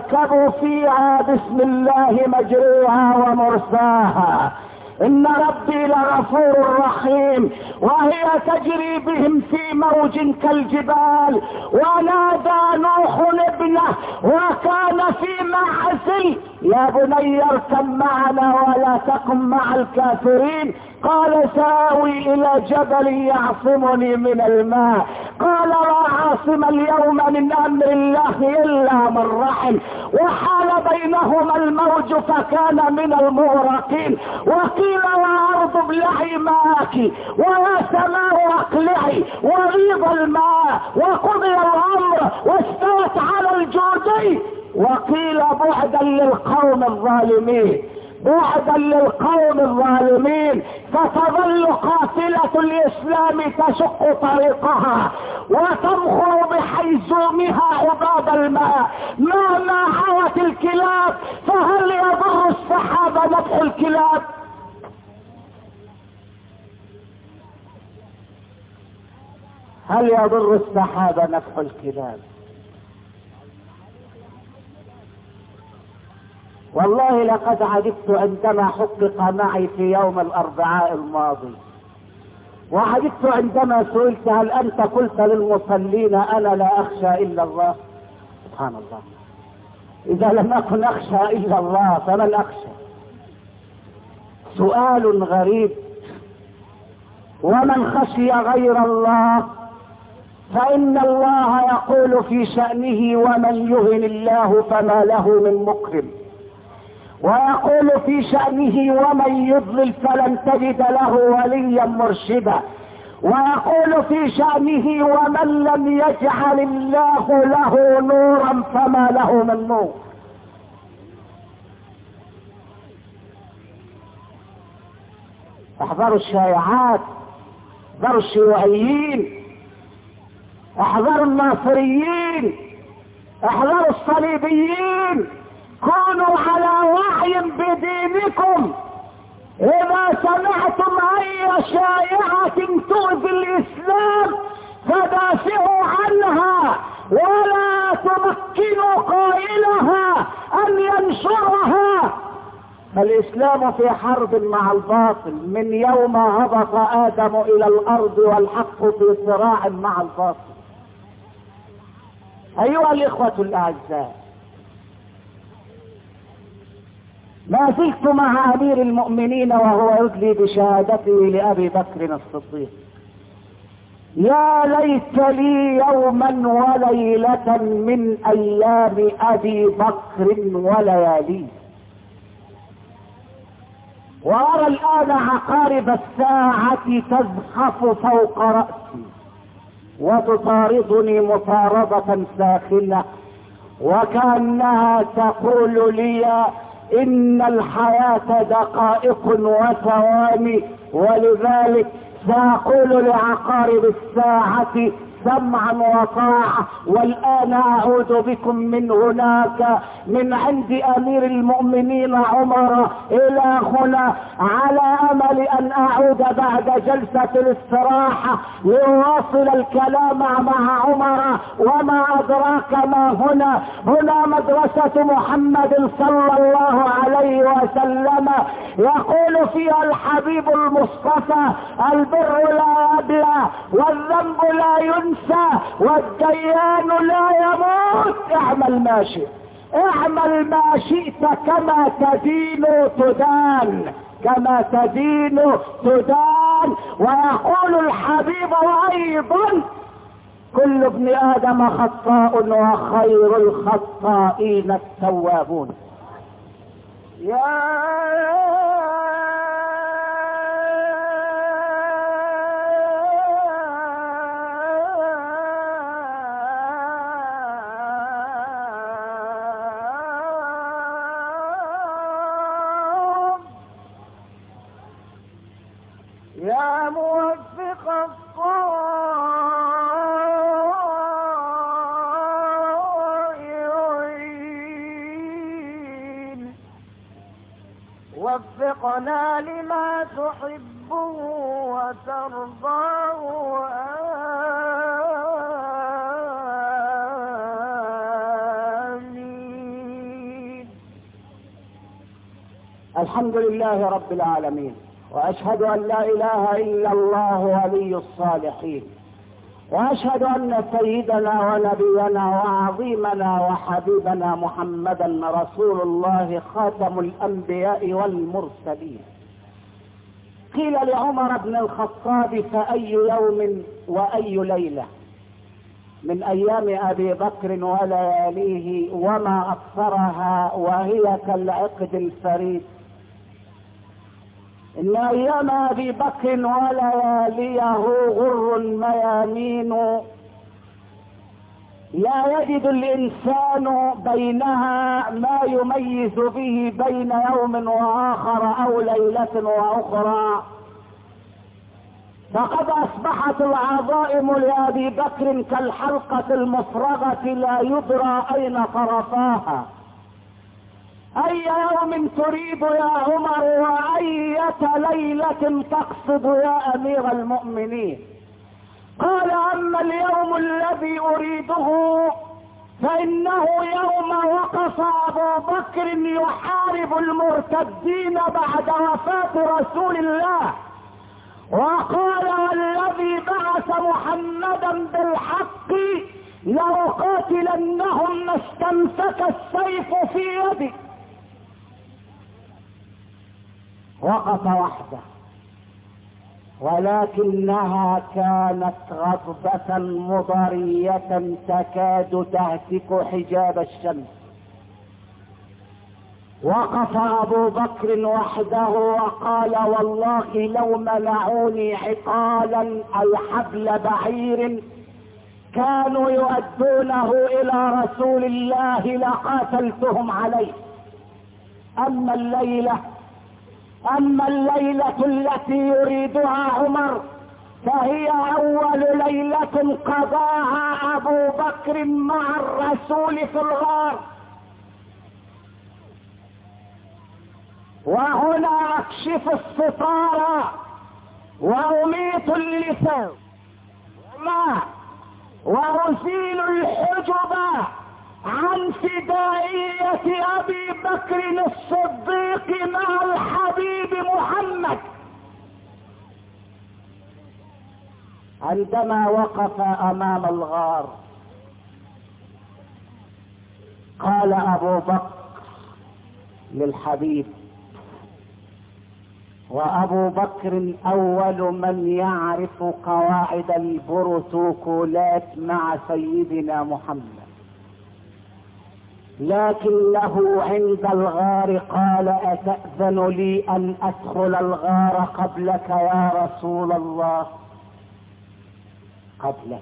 اركبوا فيها بسم الله مجريها ومرساها ان ربي لغفور رحيم. وهي تجري بهم في موج كالجبال. ونادى نوح ابنه وكان في معزل يا بني اركب معنا ولا تكن مع الكافرين. قال ساوي الى جبل يعصمني من الماء. قال لا عاصم اليوم من امر الله الا من رحم. وحال بينهما الموج فكان من المغرقين. وقيل يا ارض ابلعي ماءك ويا سماء اقلعي وغيض الماء وقضي الامر واستوت على الجودي. وقيل بعدا للقوم الظالمين بعدا للقوم الظالمين. فتظل قافلة الاسلام تشق طريقها وتمخر بحيزومها عباب الماء مهما عوت الكلاب. فهل يضر السحاب نبح الكلاب؟ هل يضر السحاب نفح الكلاب؟ والله لقد عجبت عندما حقق معي في يوم الاربعاء الماضي، وعجبت عندما سئلت هل انت قلت للمصلين انا لا اخشى الا الله؟ سبحان الله، اذا لم اكن اخشى الا الله فمن اخشى؟ سؤال غريب. ومن خشي غير الله فإن الله يقول في شأنه ومن يهن الله فما له من مكرم. ويقول في شأنه ومن يضلل فلن تجد له وليا مرشدا. ويقول في شأنه ومن لم يجعل الله له نورا فما له من نور. احذروا الشائعات، احذروا الشيوعيين، احذروا الناصريين، احذروا الصليبيين. كونوا على وعي بدينكم. اذا سمعتم اي شائعة تؤذي الاسلام فدافعوا عنها ولا تمكنوا قائلها ان ينشرها. فالاسلام في حرب مع الباطل من يوم هبط ادم الى الارض والحق في صراع مع الباطل. ايها الاخوة الاعزاء، ما زلت مع امير المؤمنين وهو يدلي بشهادته لابي بكر الصديق. يا ليت لي يوما وليلة من ايام ابي بكر ولياليه. وارى الان عقارب الساعة تزحف فوق رأسي وتطاردني مطاردة ساخنة وكأنها تقول لي ان الحياة دقائق وثواني. ولذلك سأقول لعقارب الساعة سمعا وطاعة. والآن أعود بكم من هناك من عند أمير المؤمنين عمر إلى هنا على أمل أن أعود بعد جلسة الاستراحة لأواصل الكلام مع عمر. وما أدراك ما هنا؟ هنا مدرسة محمد صلى الله عليه وسلم يقول فيها الحبيب المصطفى البر لا يبلى والذنب لا ينسى والديان لا يموت. اعمل ما شئت، اعمل ما شئت كما تدين تدان، كما تدين تدان. ويقول الحبيب ايضا كل ابن ادم خطاء وخير الخطائين التوابون. يا يا موفق الطائعين وفقنا لما تحبه وترضاه. آمين. الحمد لله رب العالمين، واشهد ان لا اله الا الله ولي الصالحين، واشهد ان سيدنا ونبينا وعظيمنا وحبيبنا محمدا رسول الله خاتم الانبياء والمرسلين. قيل لعمر بن الخطاب: فاي يوم واي ليله من ايام ابي بكر ولياليه وما اكثرها وهي كالعقد الفريد؟ ان ايام ابي بكر ولياليه غر ميامين، لا يجد الانسان بينها ما يميز به بين يوم واخر او ليلة واخرى. فقد اصبحت العظائم لابي بكر كالحلقة المفرغة لا يدرى اين طرفاها. اي يوم تريد يا عمر واية ليلة تقصد يا امير المؤمنين؟ قال: اما اليوم الذي اريده فانه يوم وقف ابو بكر يحارب المرتدين بعد وفاة رسول الله، وقال: والذي بعث محمدا بالحق لأقاتلنهم ما استمسك السيف في يدي. وقف وحده، ولكنها كانت غضبة مضرية تكاد تهتك حجاب الشمس. وقف ابو بكر وحده وقال: والله لو منعوني عقالا اي حبل بعير كانوا يؤدونه الى رسول الله لقاتلتهم عليه. اما الليلة التي يريدها عمر فهي اول ليلة قضاها ابو بكر مع الرسول في الغار. وهنا اكشف الستار واميت اللسان وازيل الحجب عن فدائية ابي بكر الصديق مع الحبيب محمد. عندما وقف امام الغار قال ابو بكر للحبيب، وابو بكر اول من يعرف قواعد البروتوكولات مع سيدنا محمد، لكنه عند الغار قال: اتأذن لي ان ادخل الغار قبلك يا رسول الله؟ قبلك.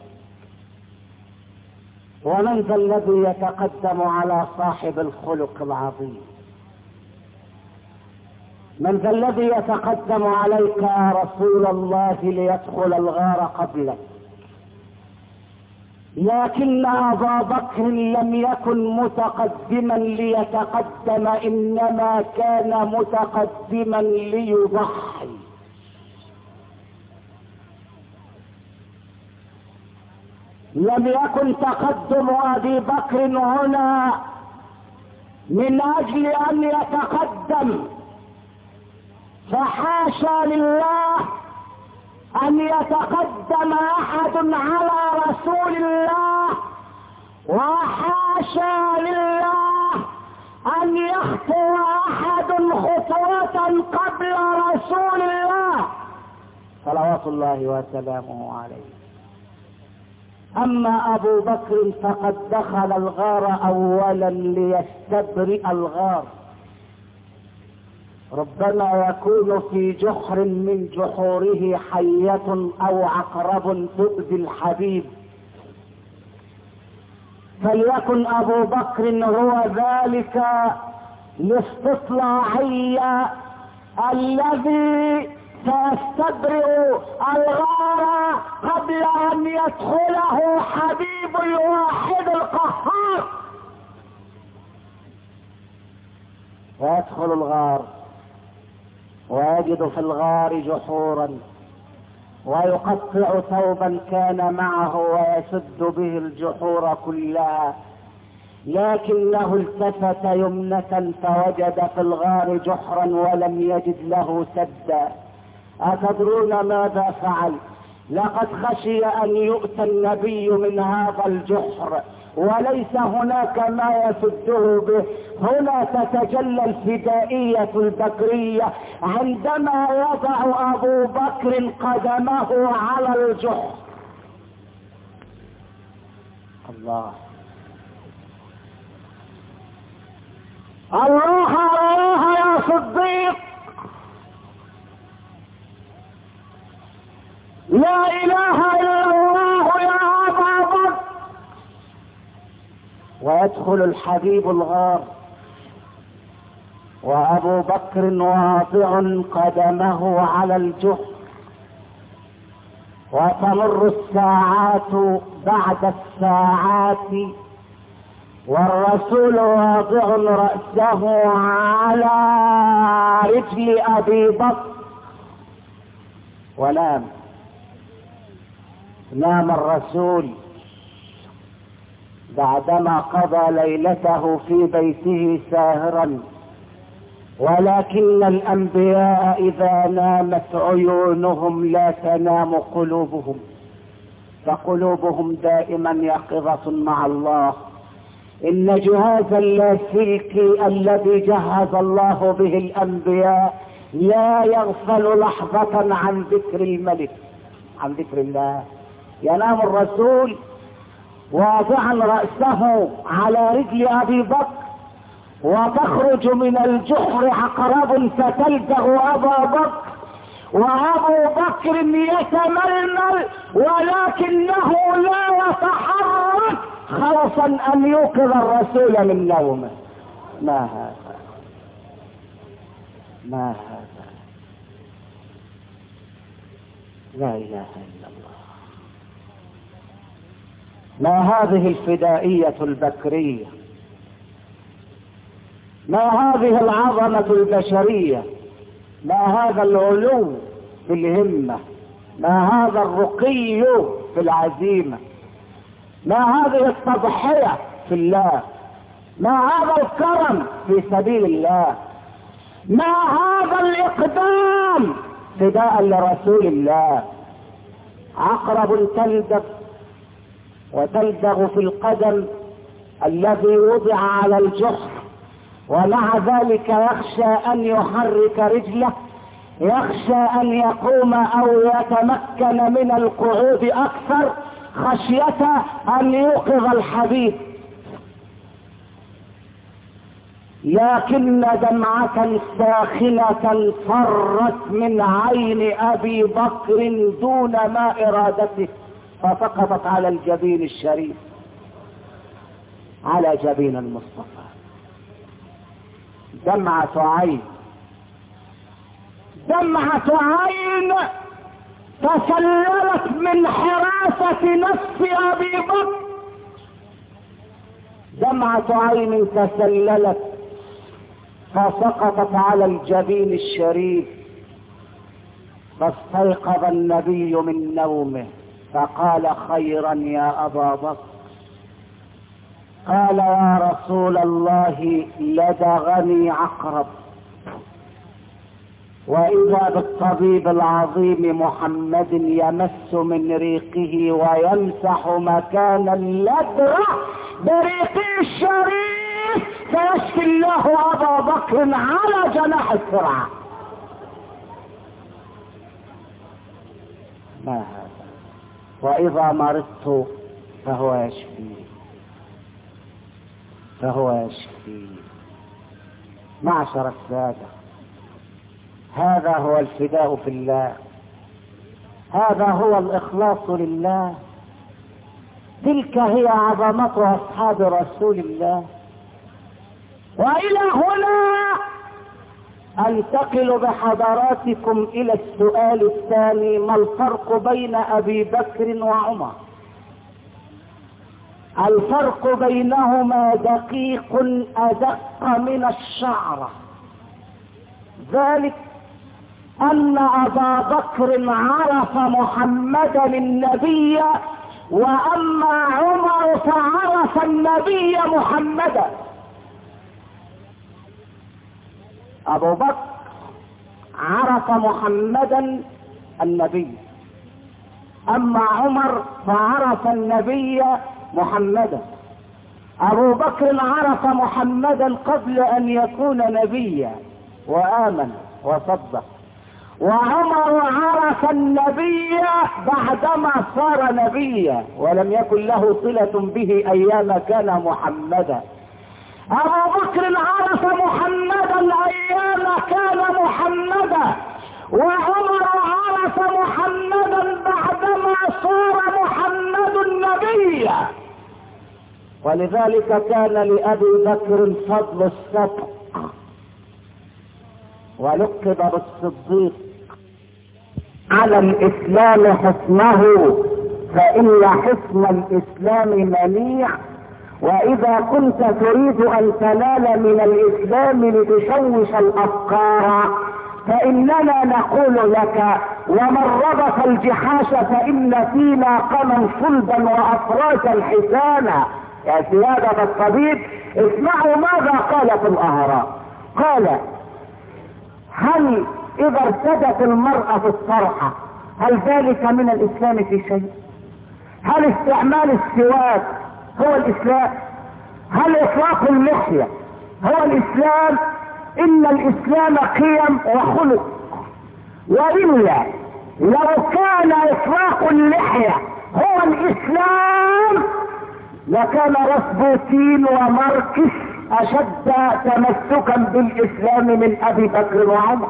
ومن ذا الذي يتقدم على صاحب الخلق العظيم؟ من ذا الذي يتقدم عليك يا رسول الله ليدخل الغار قبلك؟ لكن ابا بكر لم يكن متقدما ليتقدم، انما كان متقدما ليضحي. لم يكن تقدم ابي بكر هنا من اجل ان يتقدم، فحاشا لله ان يتقدم احد على رسول الله، وحاشا لله ان يخطو احد خطوة قبل رسول الله صلوات الله وسلامه عليه. اما ابو بكر فقد دخل الغار اولا ليستبرئ الغار. ربما يكون في جحر من جحوره حية او عقرب تؤذي الحبيب، فليكن ابو بكر هو ذلك الاستطلاعي الذي سيستبرئ الغار قبل ان يدخله حبيب الواحد القهار. ويدخل الغار ويجد في الغار جحورا، ويقطع ثوبا كان معه ويسد به الجحور كلها، لكنه التفت يمنة فوجد في الغار جحرا ولم يجد له سدا. أتدرون ماذا فعل؟ لقد خشي أن يؤتى النبي من هذا الجحر وليس هناك ما يسده به. هنا تتجلى الفدائية البكرية عندما يضع أبو بكر قدمه على الجحر. الله الله الله يا صديق، لا اله الا الله يا ابا بكر. ويدخل الحبيب الغار وابو بكر واضع قدمه على الجحر، وتمر الساعات بعد الساعات والرسول واضع رأسه على رجل ابي بكر ونام. نام الرسول بعدما قضى ليلته في بيته ساهرا، ولكن الانبياء اذا نامت عيونهم لا تنام قلوبهم، فقلوبهم دائما يقظة مع الله. ان جهاز اللاسلكي الذي جهز الله به الانبياء لا يغفل لحظة عن ذكر الملك، عن ذكر الله. ينام الرسول واضعا رأسه على رجل ابي بكر، وتخرج من الجحر عقرب فتلدغ ابا بكر، وابو بكر يتململ ولكنه لا يتحرك خوفا ان يوقظ الرسول من نومه. ما هذا؟ ما هذا؟ لا اله الا الله. ما هذه الفدائية البكرية؟ ما هذه العظمة البشرية؟ ما هذا العلو في الهمة؟ ما هذا الرقي في العزيمة؟ ما هذه التضحية في الله؟ ما هذا الكرم في سبيل الله؟ ما هذا الإقدام فداء لرسول الله؟ عقرب تلدغ وتلدغ في القدم الذي وضع على الجحر، ومع ذلك يخشى ان يحرك رجله، يخشى ان يقوم او يتمكن من القعود اكثر خشية ان يوقظ الحبيب. لكن دمعة ساخنة فرت من عين ابي بكر دون ما ارادته، فسقطت على الجبين الشريف، على جبين المصطفى. دمعة عين، دمعة عين تسللت من حراسة نفس ابي بكر، دمعة عين تسللت فسقطت على الجبين الشريف. فاستيقظ النبي من نومه فقال: خيرا يا ابا بكر. قال: يا رسول الله لدغني عقرب. واذا بالطبيب العظيم محمد يمس من ريقه ويمسح مكان اللدغة بريقه الشريف، فيشفي الله ابا بكر على جناح السرعة. ما هذا؟ واذا مرضت فهو يشفي، فهو يشفي. معشر السادة، هذا هو الفداء في الله، هذا هو الإخلاص لله، تلك هي عظمة أصحاب رسول الله. وإلى هنا أنتقل بحضراتكم إلى السؤال الثاني: ما الفرق بين أبي بكر وعمر؟ الفرق بينهما دقيق أدق من الشعرة، ذلك أن أبا بكر عرف محمدا النبي، وأما عمر فعرف عرف النبي محمدا. ابو بكر عرف محمدا النبي، اما عمر فعرف النبي محمدا. ابو بكر عرف محمدا قبل ان يكون نبيا وامن وصدق، وعمر عرف النبي بعدما صار نبيا ولم يكن له صلة به ايام كان محمدا. ابو بكر عرف محمدا ايام كان محمدا، وعمر عرف محمدا بعدما صار محمد نبيا. ولذلك كان لابي بكر فضل السبق، ولقب بالصديق على الاسلام حسنه، فان حسن الاسلام منيع. واذا كنت تريد ان تنال من الاسلام لتشوش الافكار فاننا نقول لك: ومن ربط الجحاش فان فينا قما صلبا وافراشا حسانا. يا سيادة الطبيب اسمعوا ماذا قال في الاهرام. قال: هل اذا ارتدت المرأة في الطرحة هل ذلك من الاسلام في شيء؟ هل استعمال السواك هو الاسلام؟ هل اطلاق اللحية هو الاسلام؟ ان الاسلام قيم وخلق، والا لو كان اطلاق اللحية هو الاسلام لكان راسبوتين وماركس اشد تمسكا بالاسلام من ابي بكر وعمر.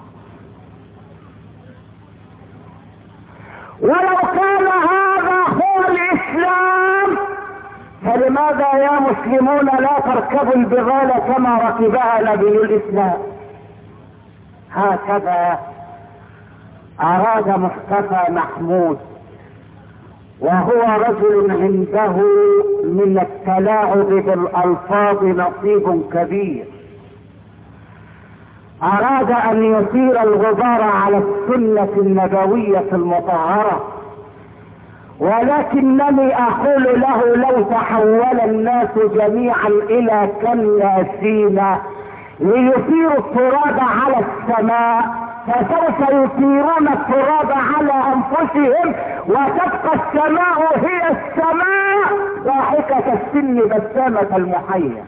ولو كان هذا هو الاسلام فلماذا يا مسلمون لا تركبوا البغال كما ركبها نبي الاسلام؟ هكذا اراد مصطفى محمود، وهو رجل عنده من التلاعب بالالفاظ نصيب كبير. اراد ان يثير الغبار على السنة النبوية المطهرة، ولكنني اقول له: لو تحول الناس جميعا الى كالياسين ليثيروا التراب على السماء فسوف يثيرون التراب على انفسهم، وتبقى السماء هي السماء ضاحكة السن بسامة المحيا.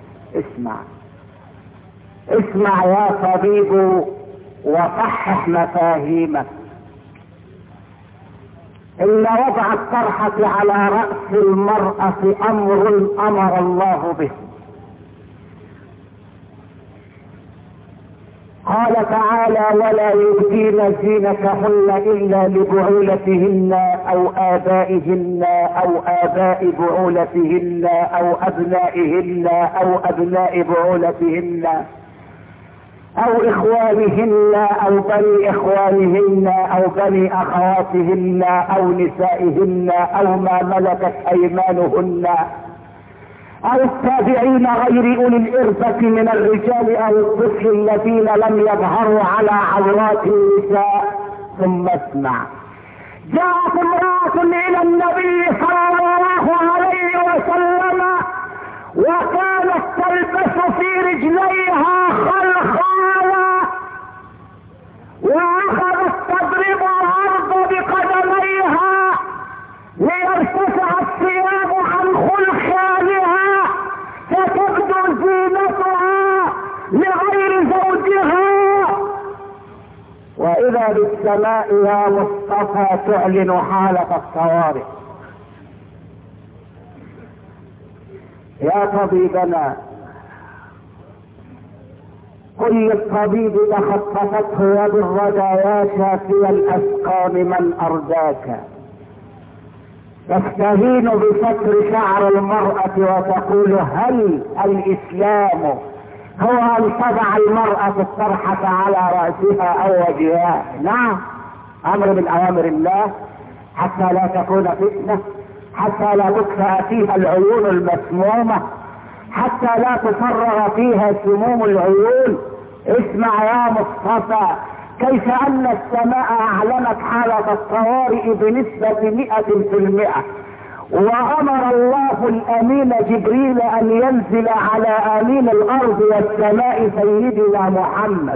اسمع يا طبيب وصحح مفاهيمك. ان وضع الطرحة على رأس المرأة امر امر الله به. قال تعالى: ولا يبدين زينتهن الا لبعولتهن او ابائهن او اباء بعولتهن او ابنائهن او ابناء بعولتهن او اخوانهن او بني اخوانهن او بني اخواتهن او نسائهن او ما ملكت ايمانهن او التابعين غير اولي الاربة من الرجال او الطفل الذين لم يظهروا على عورات النساء. ثم اسمع: جاءت امرأة الى النبي صلى الله عليه وسلم وكانت تلبس في رجليها خلخالا، واخذت تضرب الارض بقدميها ليرتفع الثياب عن خلخالها فتبدو زينتها لغير زوجها. واذا بالسماء يا مصطفى تعلن حالة الطوارئ. يا طبيبنا قل للطبيب تخطفته يد الردى يا شافي الاسقام من ارداك. تستهين بستر شعر المرأة وتقول: هل الاسلام هو ان تضع المرأة الطرحة على رأسها او وجهها؟ نعم، امر من اوامر الله حتى لا تكون فتنة، حتى لا تكفأ فيها العيون المسمومة، حتى لا تفرغ فيها سموم العيون. اسمع يا مصطفى كيف ان السماء اعلنت حالة الطوارئ بنسبة 100%، وامر الله الامين جبريل ان ينزل على امين الارض والسماء سيدنا محمد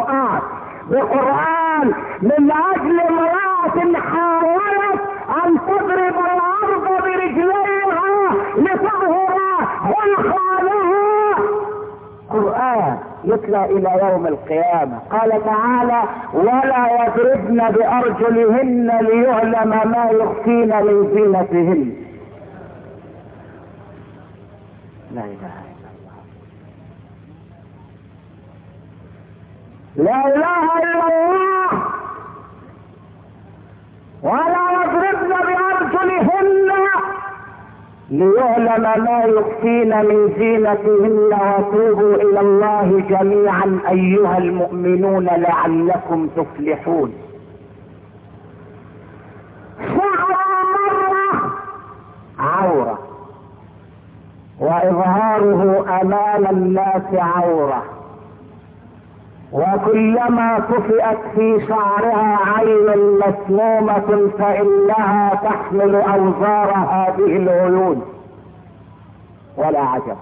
بقرآن من اجل امرأة حاولت ان تضرب الارض برجليها لتظهر خلقها. قرآن يتلى الى يوم القيامة. قال تعالى ولا يضربن بارجلهن ليعلم ما يخفين من زينتهن. لا اله الا الله، لا اله الا الله. ولا يضربن بارجلهن ليعلم ما يخفين من زينتهن وتوبوا الى الله جميعا ايها المؤمنون لعلكم تفلحون. شعر المرأة عورة واظهاره امام الناس عورة، وكلما طفئت في شعرها عين مسمومة فإنها تحمل أوزار هذه العيون. ولا عجب.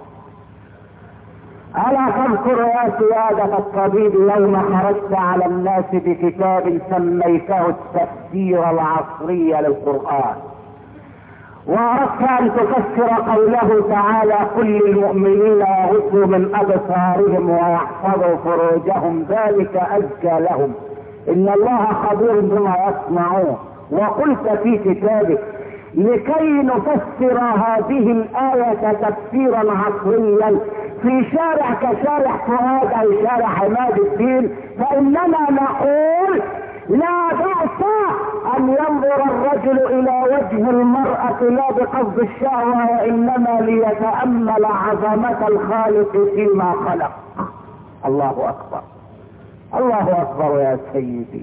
ألا تذكر يا سيادة الطبيب يوم خرجت على الناس بكتاب سميته التفسير العصري للقرآن، وأردت أن تفسر قوله تعالى قل للمؤمنين يغضوا من أبصارهم ويحفظوا فروجهم ذلك أزكى لهم إن الله خبير بما يصنعون. وقلت في كتابك لكي نفسر هذه الآية تفسيرا عصريا في شارع كشارع فؤاد أو شارع عماد الدين، فإننا نقول لا بأس ان ينظر الرجل الى وجه المرأة لا بقصد الشهوة، وانما ليتأمل عظمة الخالق فيما خلق. الله اكبر، الله اكبر يا سيدي.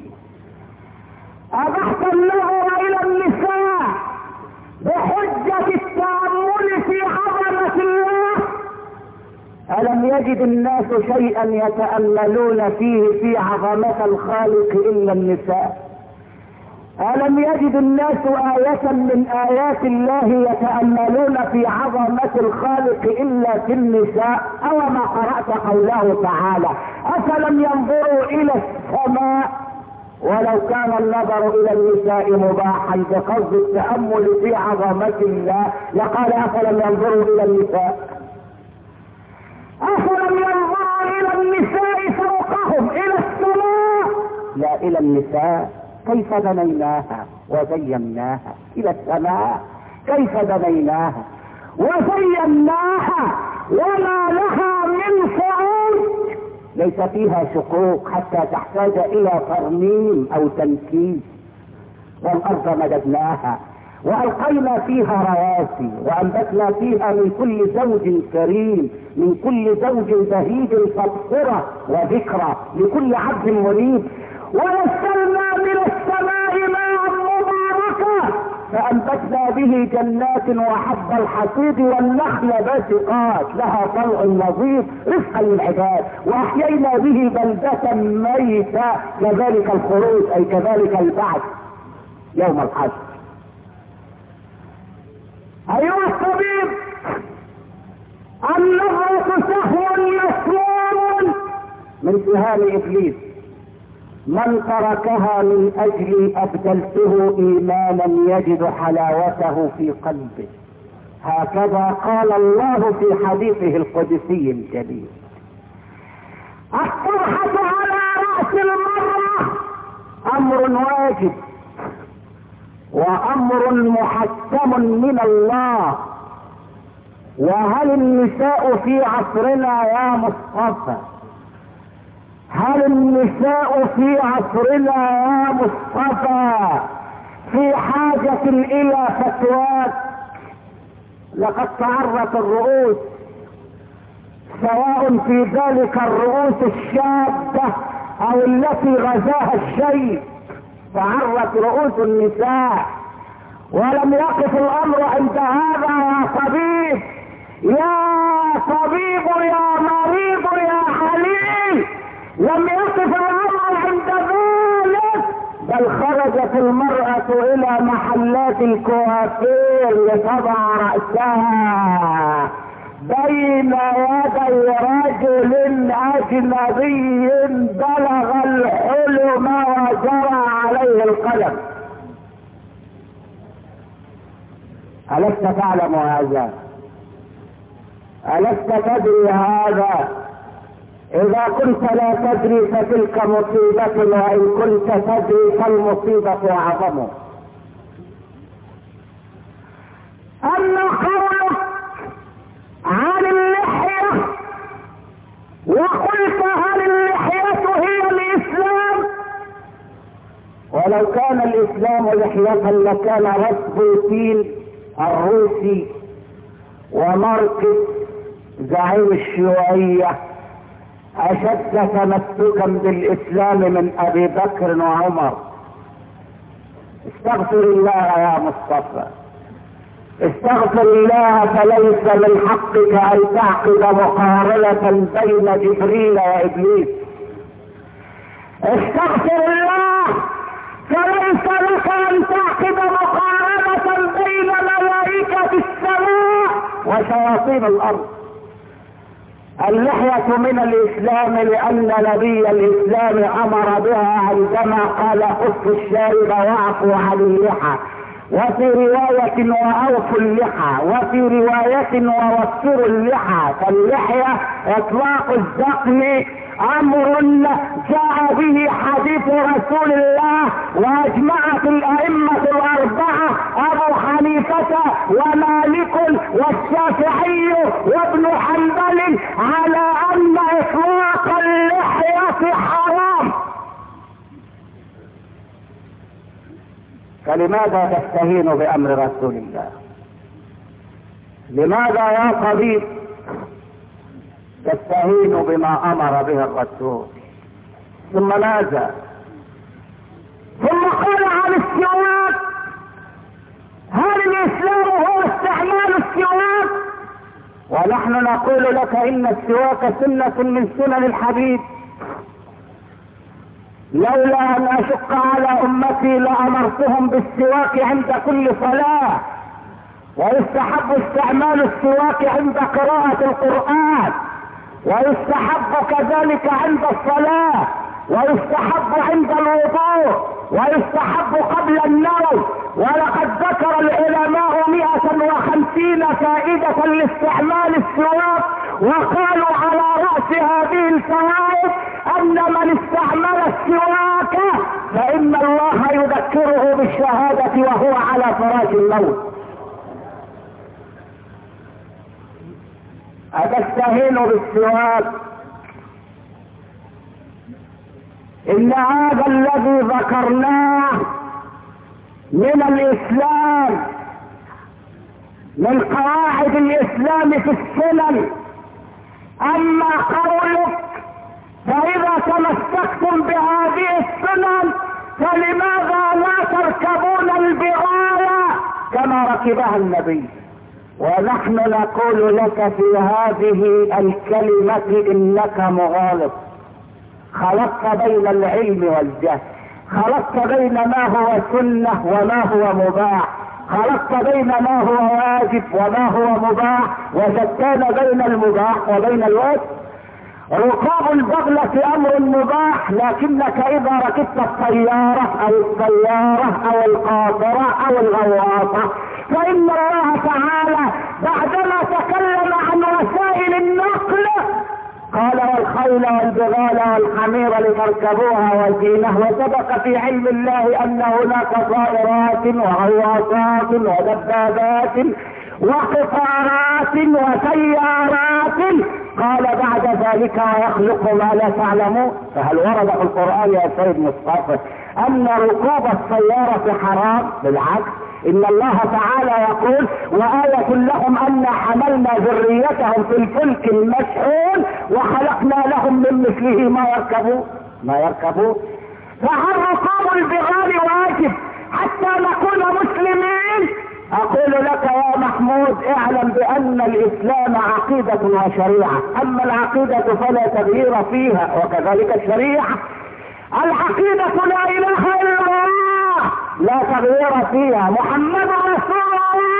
ابحت النظر الى النساء بحجة التأمل في عظمة الله. ألم يجد الناس شيئا يتأملون فيه في عظمة الخالق إلا النساء؟ ألم يجد الناس آية من آيات الله يتأملون في عظمة الخالق إلا في النساء؟ أو ما قرأت قوله تعالى أفلم ينظروا إلى السماء؟ ولو كان النظر إلى النساء مباحا بقصد التأمل في عظمة الله لقال أفلم ينظروا إلى النساء. أفلم ينظروا إلى النساء فوقهم إلى السماء؟ لا، إلى النساء كيف بنيناها وزيناها. إلى السماء كيف بنيناها وزيناها وما لها من فروج، ليس فيها شقوق حتى تحتاج إلى ترميم أو تنكيس. والأرض مددناها وألقينا فيها رواسي وأنبتنا فيها من كل زوج كريم، من كل زوج بهيج تبصرة وذكرى لكل عبد منيب. ونزلنا من السماء ماء مباركا فأنبتنا به جنات وحب الحصيد والنخل باسقات لها طلع نضيد رزقا للعباد، وأحيينا به بلدة ميتة. كذلك الخروج أي كذلك البعث يوم الحشر. أيها الطبيب، النظرة سهو مسموم من سهام إبليس، من تركها من أجلي أبدلته إيمانا يجد حلاوته في قلبه. هكذا قال الله في حديثه القدسي الجليل. الطرحة على رأس المرة أمر واجب وامر محتم من الله. وهل النساء في عصرنا يا مصطفى، هل النساء في عصرنا يا مصطفى في حاجة الى فتوات؟ لقد تعرت الرؤوس، سواء في ذلك الرؤوس الشابة او التي غزاها الشيء، تعرت رؤوس النساء. ولم يقف الامر عند هذا يا طبيب، يا طبيب يا مريض يا حليم، لم يقف الامر عند ذلك، بل خرجت المرأة الى محلات الكوافير الخير لتضع رأسها بين يدي رجل أجنبي بلغ الحلم وجرى عليه القلم. ألست تعلم هذا؟ ألست تدري هذا؟ إذا كنت لا تدري فتلك مصيبة، وإن كنت تدري فالمصيبة أعظم. أما قولك عن اللحية وقلت هل اللحية هي الإسلام؟ ولو كان الإسلام لحية لكان راسبوتين الروسي وماركس زعيم الشيوعية أشد تمسكا بالإسلام من أبي بكر وعمر. استغفر الله يا مصطفى، استغفر الله، فليس من حقك أن تعقد مقارنة بين جبريل وإبليس. استغفر الله، فليس لك أن تعقد مقارنة بين ملائكة السماء وشياطين الأرض. اللحية من الإسلام لأن نبي الإسلام أمر بها عندما قال خف الشارب واعفوا عن اللحى، وفي رواية وأوفوا اللحى، وفي رواية ووفروا اللحى. فاللحية إطلاق الذقن أمر جاء به حديث رسول الله، وأجمعت الأئمة الأربعة أبو حنيفة ومالك والشافعي وابن حنبل على أن إطلاق اللحية حرام. فلماذا تستهين بأمر رسول الله؟ لماذا يا طبيب تستهين بما أمر به الرسول؟ ثم ماذا؟ ثم قال عن السواك: هل الإسلام هو استعمال السواك؟ ونحن نقول لك إن السواك سنة من سنن الحبيب. لولا أن أشق على أمتي لأمرتهم بالسواك عند كل صلاة، ويستحب استعمال السواك عند قراءة القرآن، ويستحب كذلك عند الصلاة، ويستحب عند الوضوء، ويستحب قبل النوم. ولقد ذكر العلماء 150 فائدة لاستعمال السواك، وقالوا على رأس هذه الفوائد أن من استعمل السواك فإن الله يذكره بالشهادة وهو على فراش الموت. أتستهين بالسواك؟ إن هذا الذي ذكرناه من الإسلام، من قواعد الإسلام في السنن. أما قولك فإذا تمسكتم بهذه السنن فلماذا لا تركبون البغال كما ركبها النبي؟ ونحن نقول لك في هذه الكلمة إنك مغالط. خلطت بين العلم والجهل، خلطت بين ما هو سنة وما هو مباح، خلطت بين ما هو واجب وما هو مباح، وشتان بين المباح وبين الواجب. ركوب البغلة أمر مباح، لكنك إذا ركبت الطيارة أو السيارة أو القاطرة أو الغواصة فإن الله تعالى بعدما تكلم عن وسائل النقل قال: والخيل والبغال والحمير لتركبوها وزينة. وسبق في علم الله أن هناك طائرات وغواصات ودبابات وقطارات وسيارات. قال بعد ذلك: ويخلق ما لا تعلمون. فهل ورد في القرآن يا سيد مصطفى أن ركوب السيارة حرام؟ بالعكس، إن الله تعالى يقول: وآية لهم أن حملنا ذريتهم في الفلك المشحون وخلقنا لهم من مثله ما يركبون. فهل ركوب البغال واجب حتى نكون مسلمين؟ أقول لك يا محمود: اعلم بأن الإسلام عقيدة وشريعة، أما العقيدة فلا تغيير فيها، وكذلك الشريعة. العقيدة لا إله إلا الله لا تغيير فيها، محمد رسول الله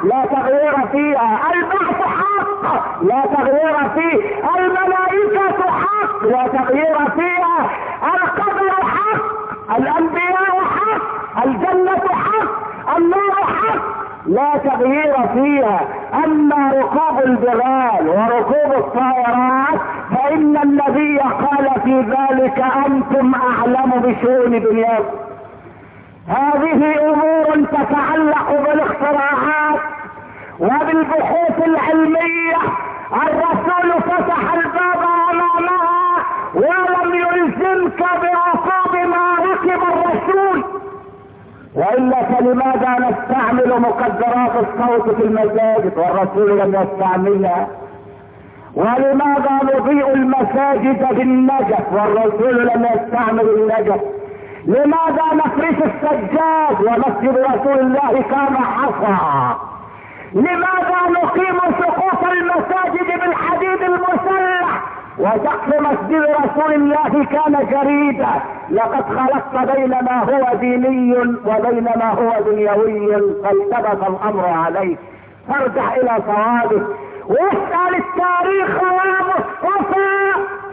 لا تغيير فيها، البعث حق لا تغيير فيه، الملائكة حق لا تغيير فيها، القدر حق، الانبياء حق، الجنة حق، النار حق لا تغيير فيها. اما ركوب الجبال وركوب الطائرات فان النبي قال في ذلك انتم اعلم بشؤون دنياكم. هذه امور تتعلق بالاختراعات وبالبحوث العلمية، الرسول فتح الباب امامها ولم يلزمك بركوب ما ركب الرسول. والا فلماذا نستعمل مقدرات الصوت في المساجد والرسول لم يستعملها؟ ولماذا نضيء المساجد بالنجف والرسول لم يستعمل النجف؟ لماذا نفرش السجاد ومسجد رسول الله كان حصى؟ لماذا نقيم سقوط المساجد بالحديد المسلح وسقف مسجد رسول الله كان جريدا؟ لقد خلطت بين ما هو ديني وبين ما هو دنيوي فالتبس الامر عليه. فارجع الى صوابه واسال التاريخ يا مصطفى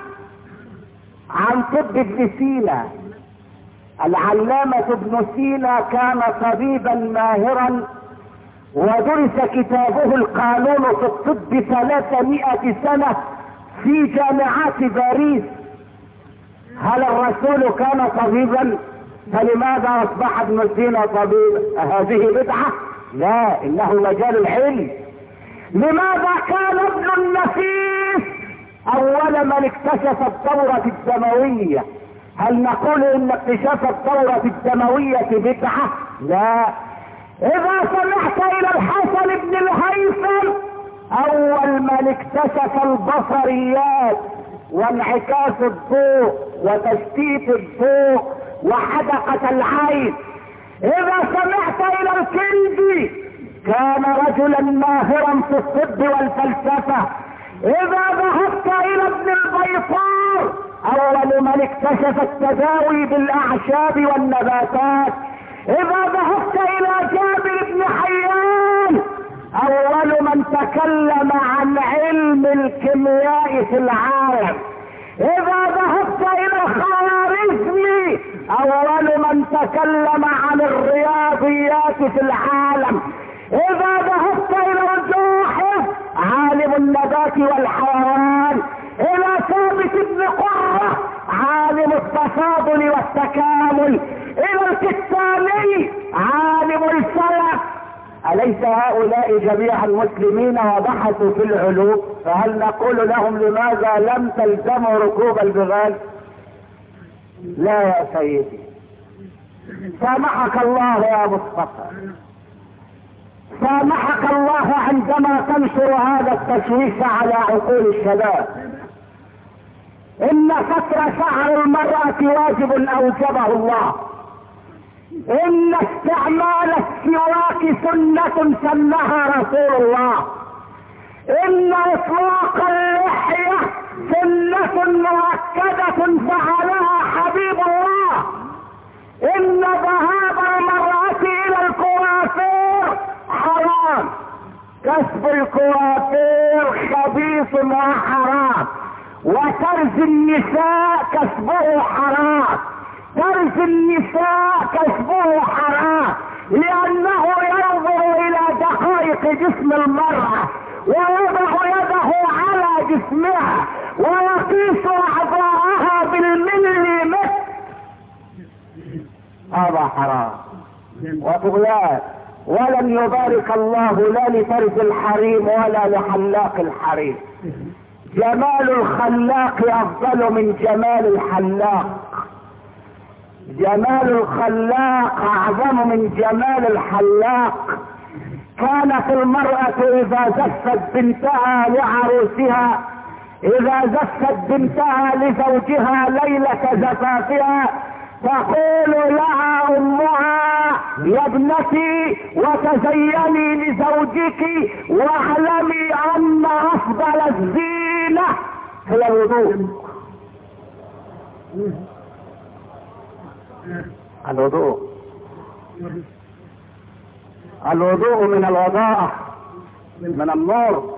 عن طب ابن سينا. العلامة ابن سينا كان طبيبا ماهرا ودرس كتابه القانون في الطب 300 سنة في جامعات باريس. هل الرسول كان طبيبا؟ فلماذا اصبح ابن سينا طبيبا؟ هذه بدعة؟ لا، انه مجال العلم. لماذا كان ابن النفيس اول من اكتشف الدورة الدموية؟ هل نقول ان اكتشاف الدورة الدموية بدعة؟ لا. اذا سمعت الى الحسن بن الهيثم اول من اكتشف البصريات وانعكاس الضوء وتشتيت الضوء وحدقة العين. اذا سمعت الى الكندي كان رجلا ماهرا في الطب والفلسفة. اذا ذهبت الى ابن البيطار اول من اكتشف التداوي بالاعشاب والنباتات. اذا ذهبت الى جابر بن حيان اول من تكلم عن علم الكيمياء في العالم. اذا ذهبت الى الخوارزمي اول من تكلم عن الرياضيات في العالم. اذا ذهبت الى الجاحظ عالم النبات والحيوان. الى ثابت بن قرة عالم التفاضل والتكامل. الى الكتاني عالم الفلك. أليس هؤلاء جميعا مسلمين وبحثوا في العلوم؟ فهل نقول لهم لماذا لم تلزموا ركوب البغال؟ لا يا سيدي، سامحك الله يا مصطفى، سامحك الله عندما تنشر هذا التشويش على عقول الشباب. ان ستر شعر المرأة واجب اوجبه الله. ان استعمال السواك سنة سنها رسول الله. ان اطلاق اللحية سنة مؤكدة فعلها حبيب الله. ان ذهاب المرأة الى الكوافير حرام. كسب الكوافير خبيث وحرام. وترز النساء كسبه حرام. ترز النساء كسبه حرام لانه ينظر الى دقائق جسم المرأة ويضع يده على جسمها ويقيس اعضاءها بالمليمتر. هذا حرام وطغيان. ولن يبارك الله لا لترز الحريم ولا لحلاق الحريم. جمال الخلاق افضل من جمال الحلاق. جمال الخلاق اعظم من جمال الحلاق. كانت المرأة اذا زفت بنتها لعروسها، اذا زفت بنتها لزوجها ليلة زفافها تقول لها امها يا ابنتي وتزيني لزوجك واعلمي ان افضل الزينة هي الوضوء. الوضوء من الوضاءة. من النور.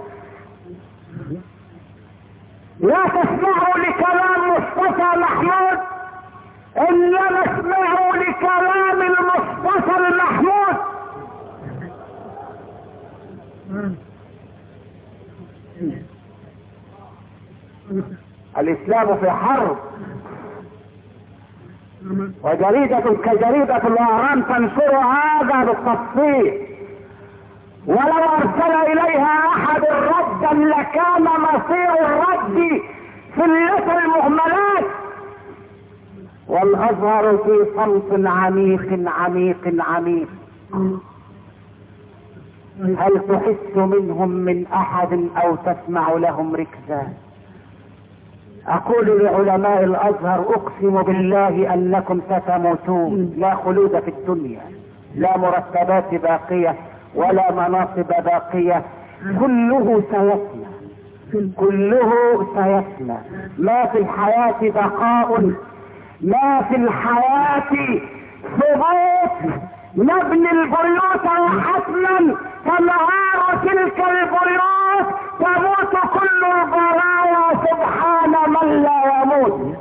لا تسمعوا لكلام مصطفى محمود، انما اسمعوا لكلام المصطفى المحمود. الاسلام في حرب، وجريدة كجريدة الاهرام تنشر هذا بالتفصيل، ولو ارسل اليها احد ردا لكان مصير الرد سلة المهملات. والازهر في صمت عميق عميق عميق. هل تحس منهم من احد او تسمع لهم ركزا؟ اقول لعلماء الازهر اقسم بالله انكم ستموتون، لا خلود في الدنيا، لا مرتبات باقية ولا مناصب باقية، كله سيفنى، كله سيفنى. ما في الحياة بقاء، ما في الحياة ثبوت. نبني البيوت وحتما تنهار تلك البيوت، تموت كل البرايا سبحان من لا يموت.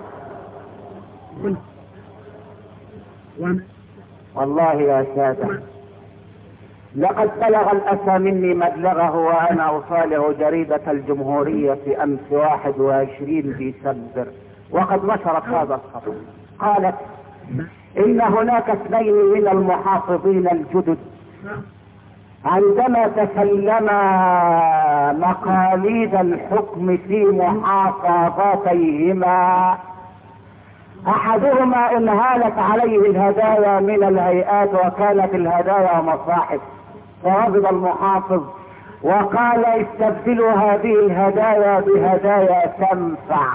والله يا سادة لقد بلغ الاسى مني مبلغه وانا اصالح جريدة الجمهورية في امس 21 ديسمبر، وقد نشرت هذا الخبر. قالت ان هناك اثنين من المحافظين الجدد عندما تسلما مقاليد الحكم في محافظاتيهما، احدهما انهالت عليه الهدايا من الهيئات وكانت الهدايا مصاحف، فغضب المحافظ وقال استبدلوا هذه الهدايا بهدايا تنفع.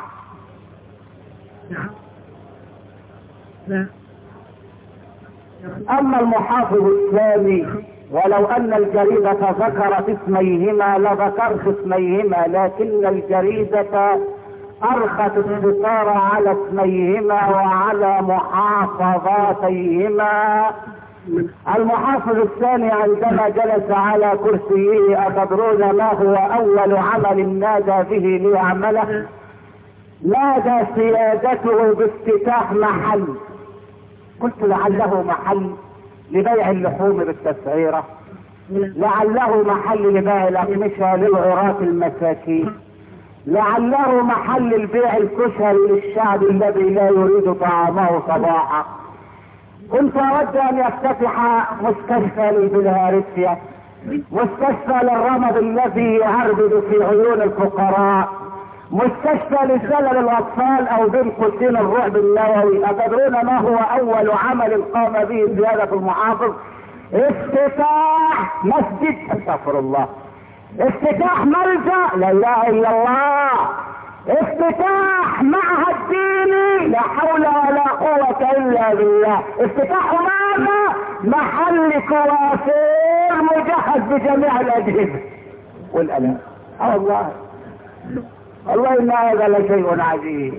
اما المحافظ الثاني ولو ان الجريدة ذكرت اسميهما لذكرت اسميهما، لكن الجريدة ارخت الستار على اسميهما وعلى محافظاتيهما. المحافظ الثاني عندما جلس على كرسيه أتدرون ما هو اول عمل نادى به ليعمله؟ نادى سيادته بافتتاح محل. قلت لعله محل لبيع اللحوم بالتسعيرة، لعله محل لبيع الأقمشة للعراة المساكين، لعله محل البيع الكشري للشعب الذي لا يريد طعامه صباحا. كنت اود ان يفتتح مستشفى للبلهارسيا، مستشفى للرمد الذي يعربد في عيون الفقراء، مستشفى لشلل الاطفال او بين قوسين الرعب النووي. اتدرون ما هو اول عمل قام به سيادة المحافظ؟ افتتاح مسجد، استغفر الله، افتتاح ملجأ، لا اله الا الله، افتتاح معهد ديني، لا حول ولا قوة الا بالله، افتتاح ماذا؟ محل كوافير مجهز بجميع الاجهزة والالات. والله والله ان هذا لشيء عجيب،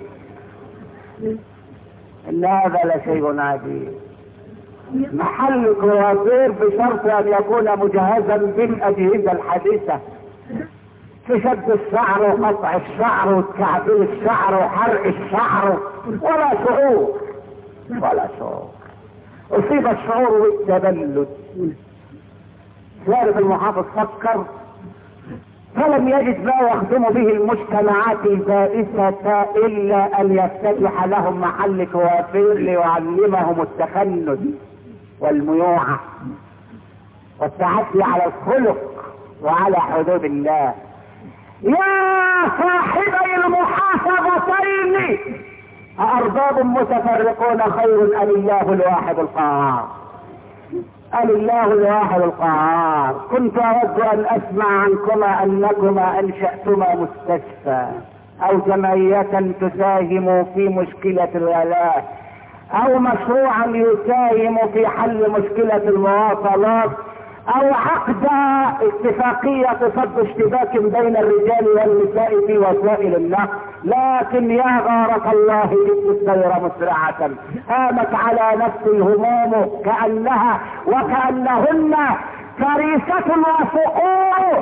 ان هذا لشيء عجيب. محل كوافير بشرط ان يكون مجهزا بالاجهزة الحديثة في شد الشعر وقطع الشعر وتكعبير الشعر وحرق الشعر، ولا شعور ولا شعور. اصيب الشعور والتبلد. سيادة المحافظ فكر فلم يجد ما يخدم به المجتمعات البائسة الا ان يفتتح لهم محل كوافير ليعلمهم التخنث والميوعة والتعدي على الخلق وعلى حدود الله. يا صاحبي المحافظتين أأرباب متفرقون خير أم الله الواحد القهار؟ أم الله الواحد القهار. كنت أود أن أسمع عنكما أنكما أنشأتما مستشفى أو جمعية تساهم في مشكلة الغلاء أو مشروعا يساهم في حل مشكلة المواصلات او عقد اتفاقية تصد اشتباك بين الرجال والنساء في وسائل النقل. لكن يا غارة الله جئت السير مسرعة، هامت على نفس الهموم كأنها وكأنهن فريسة وصقور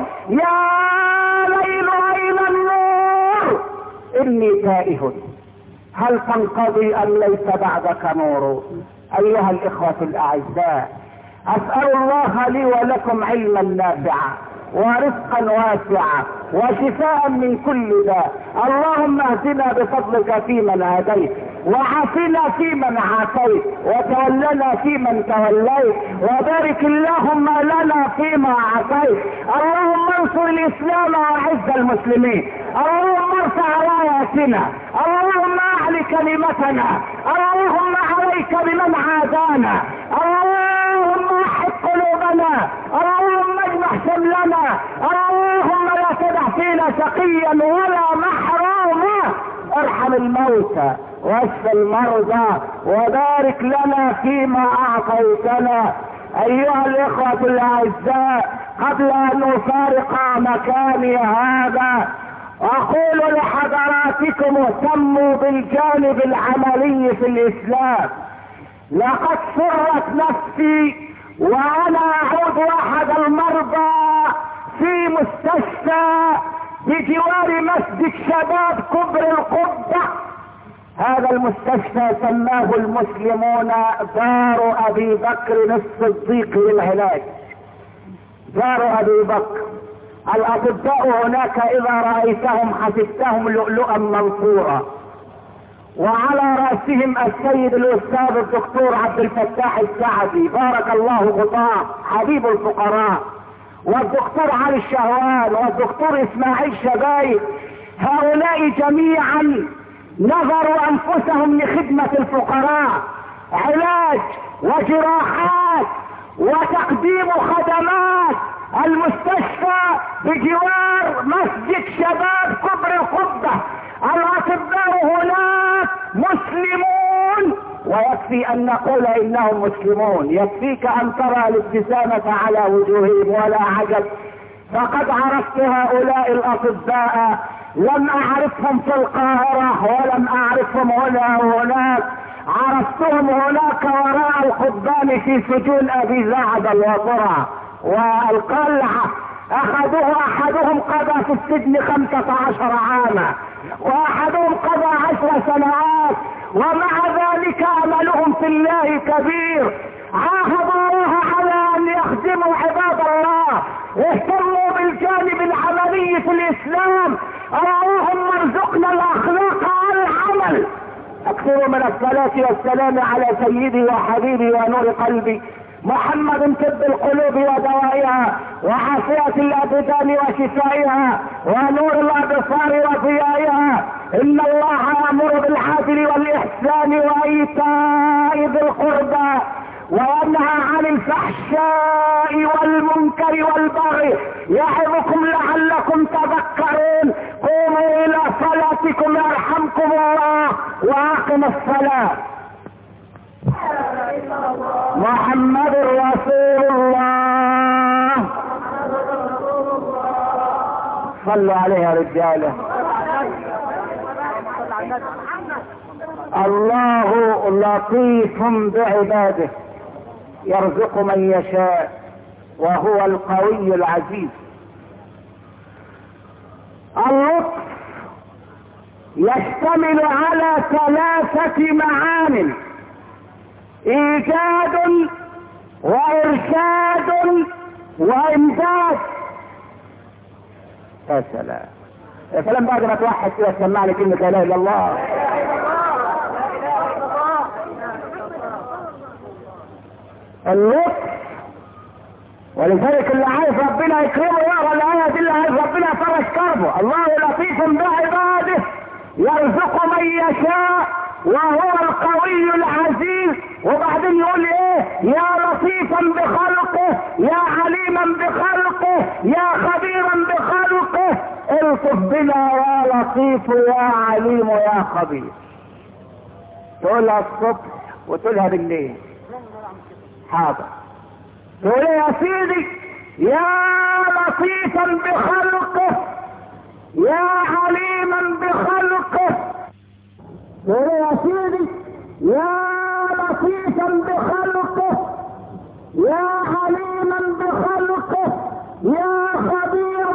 يا ليل أين النور إني تائه هل تنقضي أم ليس بعدك نور. أيها الإخوة الأعزاء، أسأل الله لي ولكم علما نافعا ورزقا واسعا وشفاء من كل داء. اللهم اهدنا بفضلك فيمن هديت، وعافنا فيمن عافيت، وتولنا فيمن توليت، وبارك اللهم لنا فيما اعطيت. اللهم انصر الاسلام واعز المسلمين، اللهم ارفع راياتنا، اللهم اعل كلمتنا، اللهم عليك بمن عادانا، اللهم احد قلوبنا، اللهم اجمع شملنا، اللهم لا تدع فينا شقيا ولا محروما. ارحم الموتى واشف المرضى وبارك لنا فيما اعطيتنا. ايها الاخوة الاعزاء، قبل ان افارق مكاني هذا اقول لحضراتكم اهتموا بالجانب العملي في الاسلام. لقد سرت نفسي وانا اعود احد المرضى في مستشفى بجوار مسجد شباب كبر القبة. هذا المستشفى سماه المسلمون دار ابي بكر الصديق للعلاج. دار ابي بكر، الاطباء هناك اذا رايتهم حسبتهم لؤلؤا منصورا، وعلى رأسهم السيد الاستاذ الدكتور عبد الفتاح السعدي بارك الله غطاه حبيب الفقراء، والدكتور علي الشهوان، والدكتور اسماعيل شبايب. هؤلاء جميعا نظروا انفسهم لخدمة الفقراء، علاج وجراحات وتقديم خدمات. المستشفى بجوار مسجد شباب كبر القبة، الاطباء هناك مسلمون، ويكفي ان نقول انهم مسلمون. يكفيك ان ترى الابتسامة على وجوههم ولا عجب. فقد عرفت هؤلاء الاطباء، لم اعرفهم في القاهرة ولم اعرفهم هنا وهناك، عرفتهم هناك وراء القضبان في سجون ابي زعبل وطرع والقلعة. احدهم قضى في السجن 15 عاما، واحدهم قضى 10 سنوات، ومع ذلك املهم في الله كبير. عاهدوا الله على ان يخدموا عباد الله، اهتموا بالجانب العملي في الاسلام. اللهم ارزقنا الاخلاق على العمل. اكثروا من الصلاة والسلام على سيدي وحبيبي ونور قلبي محمد طب القلوب ودوائها، وعافية الابدان وشفائها، ونور الابصار وضيائها. ان الله يأمر بالعدل والاحسان وايتاء ذي القربى، وينهى عن الفحشاء والمنكر والبغي، يعظكم لعلكم تذكرون. قوموا الى صلاتكم يرحمكم الله، واقم الصلاة. محمد رسول الله. صلوا عليه يا رجاله. الله لطيف بعباده يرزق من يشاء وهو القوي العزيز. اللطف يشتمل على 3 معان: ايجاد وارشاد وامداد. يا سلام يا سلام، بعد ما توحد كده تسمع لي كلمة لا اله الا الله. اللطف، ولذلك اللي عايز ربنا يكرمه يقرا الايه دي، اللي عايز ربنا يفرج كربه. الله لطيف بعباده يرزق من يشاء وهو القوي العزيز. وبعدين يقول ايه؟ يا لطيفا بخلقه، يا عليما بخلقه، يا خبيرا بخلقه. الطف بنا يا لطيف يا عليم يا خبير. تقولها الصبح وتقولها بالليل. حاضر. تقول يا سيدي يا لطيفا بخلقه يا عليما بخلقه. تقول يا سيدي يا لطيفا بخلقه يا عليما بخلقه يا خبيرا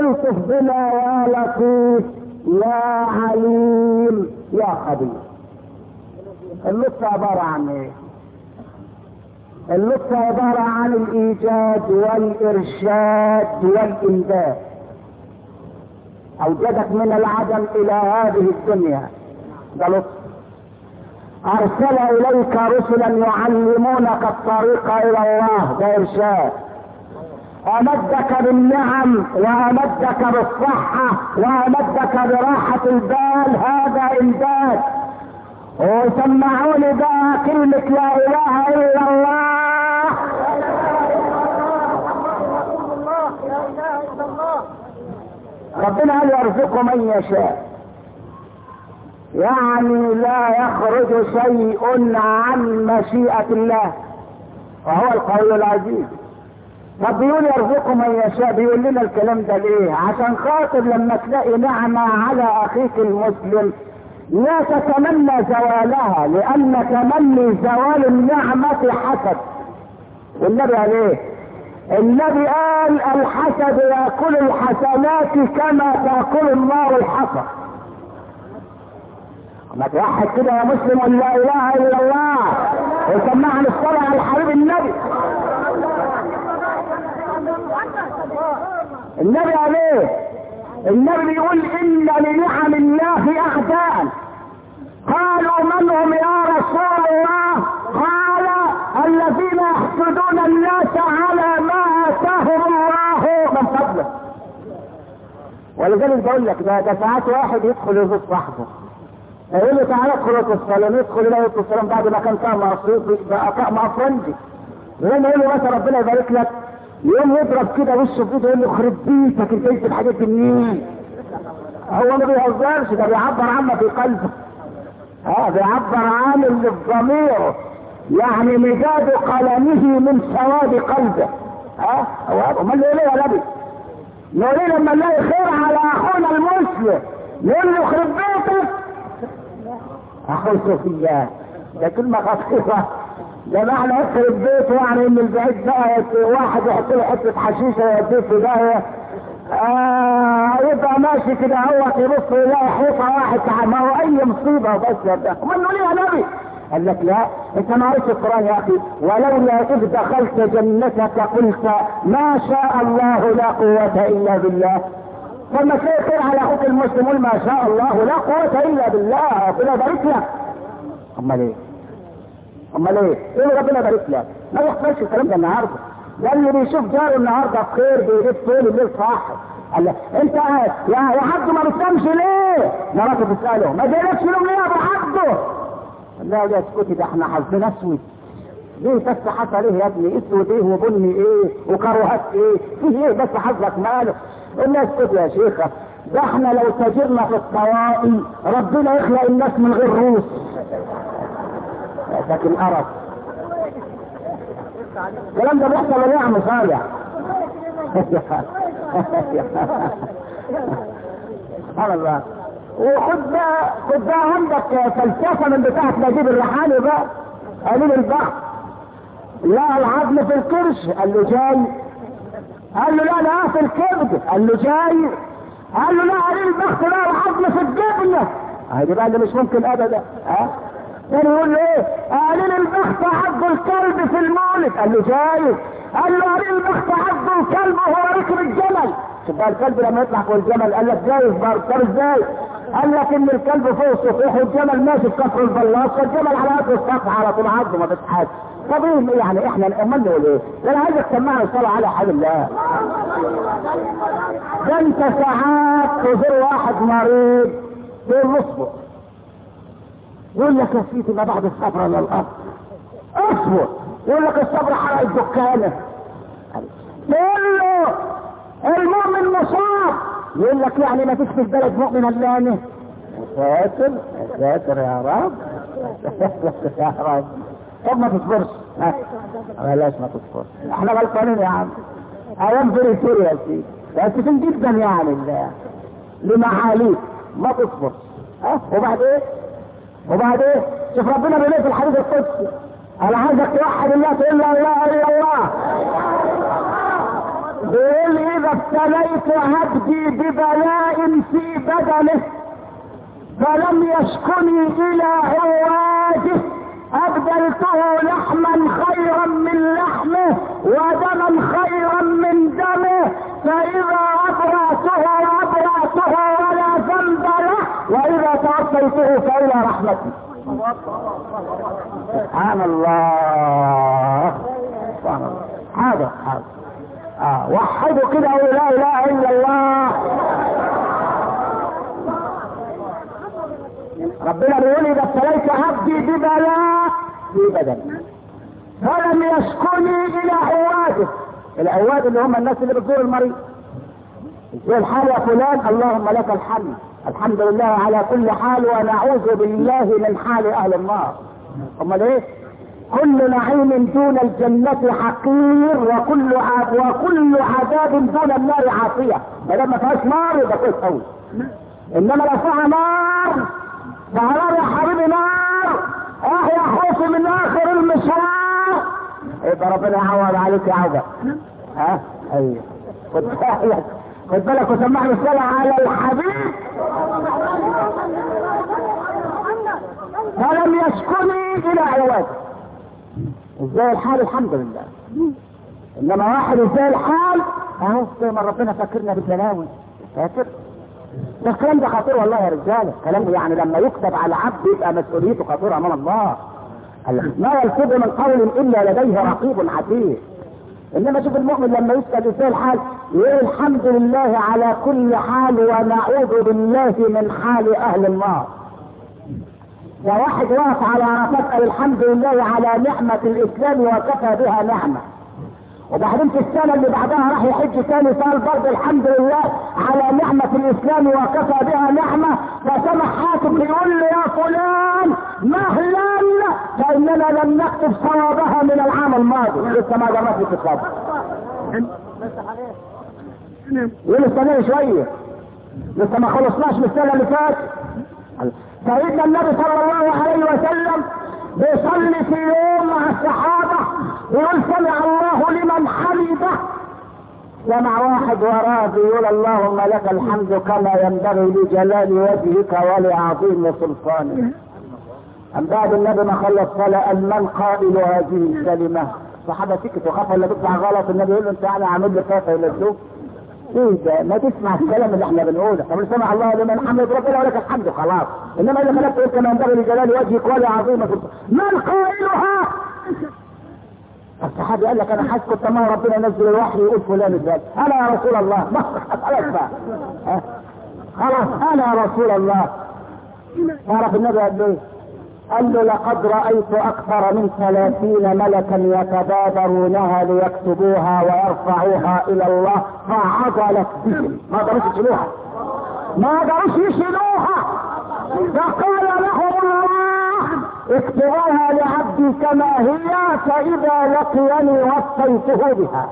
الطف بنا يا لطيف يا عليم يا خبير. اللطف عبارة عن ايه؟ اللطف عبارة عن الايجاد والارشاد والامداد. اوجدك من العدم الى هذه الدنيا، ده لطف. ارسل اليك رسلا يعلمونك الطريق الى الله، ده ارشاد. امدك بالنعم وامدك بالصحة وامدك براحة البال، هذا امداد. وسمعوني بقى كلمة لا اله الا الله. ربنا قال يرزق من يشاء، يعني لا يخرج شيء عن مشيئة الله وهو القوي العزيز. طب بيقول يرزق من يشاء، بيقول لنا الكلام ده ليه؟ عشان خاطر لما تلاقي نعمة على اخيك المسلم لا تتمنى زوالها، لان تمني زوال النعمة حسد. والنبي قال ايه؟ النبي قال الحسد ياكل الحسنات كما تاكل النار الحطب. ما توحد كده يا مسلم ولا لا اله الا الله وسمعنا الصلاة على الحبيب النبي. النبي قال ايه؟ النبي بيقول ان لنعم الله اعداء. قالوا من هم يا رسول الله؟ قال الذين يحسدون الناس على ما اتاهم الله من فضله. ولذلك بقول لك ده ساعات واحد يدخل يزور صاحبه يقول له تعالى ادخل الصلاه، يدخل يلاقي الصلاه بعد ما كان طعم مصروفي بقى طعم افرنجي. يقوم يقول له مثلا ربنا يبارك لك، يقوم يضرب كده وشه في ايده يقول له خرب بيتك انت جبت الحاجات دي منين؟ هو ما بيهزرش، ده بيعبر عما في قلبه. بيعبر عن اللي في ضميره، يعني مداد قلمه من سواد قلبه. امال يقول ايه يا نبي؟ نقول ايه لما نلاقي خير على اخونا المسلم نقول له خرب بيتك؟ اخوته في الله، ده كلمة خطيرة. ده معنى يخرب بيته يعني ان البعيد بقى واحد يحط له حتة حشيشة ويوديه في داهية. يبقى ماشي كده هو يبص يلاقي حيطة واحد، ما هو اي مصيبة بس ده. امال نقول ايه يا نبي؟ قال لك لا، انت ما قريتش القرآن يا اخي. ولولا اذ دخلت جنتك قلت ما شاء الله لا قوة الا بالله. فلما تلاقي خير على اخوك المسلم قول ما شاء الله لا قوة الا بالله، ربنا يبارك لك. امال ايه؟ امال ايه؟ ايه ربنا يبارك لك؟ ما يحصلش الكلام ده النهارده. ده اللي بيشوف جاره النهارده بخير بيجيب طول الليل صاحي. قال له انت يا عبده ما بتنامش ليه؟ مراته بتساله ما جايلكش نوم ليه يا ابو عبده؟ قال لها يا اسكتي ده احنا حظنا اسود. ليه بس حصل ايه يا ابني؟ اسود ايه وبني ايه وكروهات ايه؟ فيه ايه بس حظك ماله؟ قال لها اسكتي يا شيخه، ده احنا لو تاجرنا في الطوائي ربنا يخلق الناس من غير روس. لكن القرف الكلام ده بيحصل ولا يا عم صالح؟ سبحان الله. وخد بقى عندك فلسفه من بتاعه نجيب الريحاني بقى، قليل البخت لا العظم في الكرش قال له جاي، قال له لا في الكبد قال له جاي، قال له لا قليل البخت لا العظم في الجبنه. هذه بقى اللي مش ممكن ابدا. كان يقول له ايه؟ قليل البخت عض الكلب في المولد قال له جاي، قال له قليل البخت عض الكلب وهو ركب الجمل. شوف بقى الكلب لما يطلع فوق الجمل قال لك جايز برضه. طب ازاي؟ قال لك ان الكلب فوق السطح والجمل ماشي في كفر البلاط والجمل على قد السطح على طول عضه ما بتتحاس. طب ايه يعني احنا امال نقول ايه؟ ده انا عايزك تسمعني الصلاه على حبيب الله. ده انت ساعات تزور واحد مريض تقول له اصبر، يقول لك يا سيدي ما بعد الصبر على الارض اصبر، يقول لك الصبر حرق الدكانه. تقول له المؤمن مصاب، يقول لك يعني ما فيش في البلد مؤمن الا انا. يا ساتر يا رب يا رب. طب ما تصبرش، بلاش ما تصبرش، احنا غلطانين يا عم. ايام فيري يا سيدي اسفين جدا يعني لمعاليك ما تصبر. وبعدين شوف ربنا بيقول في الحديث القدسي انا عايزك توحد الله تقول لا اله الا الله. بيقول اذا ابتليت عبدي ببلاء في بدنه فلم يشكني الى عواده ابدلته لحما خيرا من لحمه ودما خيرا من دمه فاذا ابرأته ولا ذنب له واذا توفيته فالى رحمتي. سبحان الله سبحان الله. هذا وحدوا كده لا اله الا الله. ربنا بيقول اذا ابتليت عبدي ببلاء في بدن فلم يشكني الى عواده. العواد اللي هم الناس اللي بتزور المريض. ازاي الحال يا فلان؟ اللهم لك الحمد، الحمد لله على كل حال ونعوذ بالله من حال اهل النار. امال ايه؟ كل نعيم دون الجنة حقير وكل عذاب دون النار عافية. ما دام ما فيهاش نار يبقى كويس قوي. انما لو فيها نار فهرار يا حبيبي نار يا خوفي من اخر المشوار يبقى ربنا يعوض عليك يا عوض. ايوه خد بالك وسمعني الصلاة على الحبيب. فلم يشكني الى عواد. ازاي الحال؟ الحمد لله. انما واحد ازاي الحال اهو زي ما ربنا فاكرنا بالبلاوي. فاكر ده الكلام ده خطير والله يا رجاله. كلام يعني لما يكتب على عبد يبقى مسؤوليته خطيره امام الله. ما يلفظ من قول الا لديه رقيب عتيد. انما شوف المؤمن لما يسال ازاي الحال يقول الحمد لله على كل حال ونعوذ بالله من حال اهل النار. ده واحد واقف على عرفات قال الحمد لله على نعمة الاسلام وكفى بها نعمة. وبعدين في السنة اللي بعدها راح يحج ثاني قال برضه الحمد لله على نعمة الاسلام وكفى بها نعمة. فسمع حاتم بيقول له يا فلان مهلا فاننا لم نكتب صوابها من العام الماضي. لسه ما جربت الكتاب. ولسه شوية لسه ما خلصناش من السنة اللي فاتت. سيدنا النبي صلى الله عليه وسلم بيصلي في يوم مع الصحابة يقول سمع الله لمن حمده. سمع واحد وراه بيقول اللهم لك الحمد كما ينبغي لجلال وجهك ولعظيم سلطانك. أم بعد النبي ما خلص صلاة من قائل هذه الكلمة؟ الصحابة سكتوا خافوا اللي بيطلع غلط. النبي يقول له انت يعني عامل لي خافة الى الشوف ايه ده؟ ما تسمع الكلام اللي احنا بنقوله. طب سمع الله لمن حمد ربنا ولك الحمد خلاص. انما اذا ملكت قلت كما ينبغي لجلال وجهك ولعظيم سلطانك من قائلها؟ الصحابي قال لك انا حاسس كنت ما ربنا نزل الوحي يقول فلان ازاي انا يا رسول الله. خلاص بقى خلاص انا يا رسول الله. تعرف النبي قال له قال له لقد رأيت اكثر من 30 ملكا يتبادرونها ليكتبوها ويرفعوها الى الله فعضلت بهم. ما قدروش يشيلوها. فقال لهم الله اكتبوها لعبدي كما هي فاذا لقيني وصيته بها.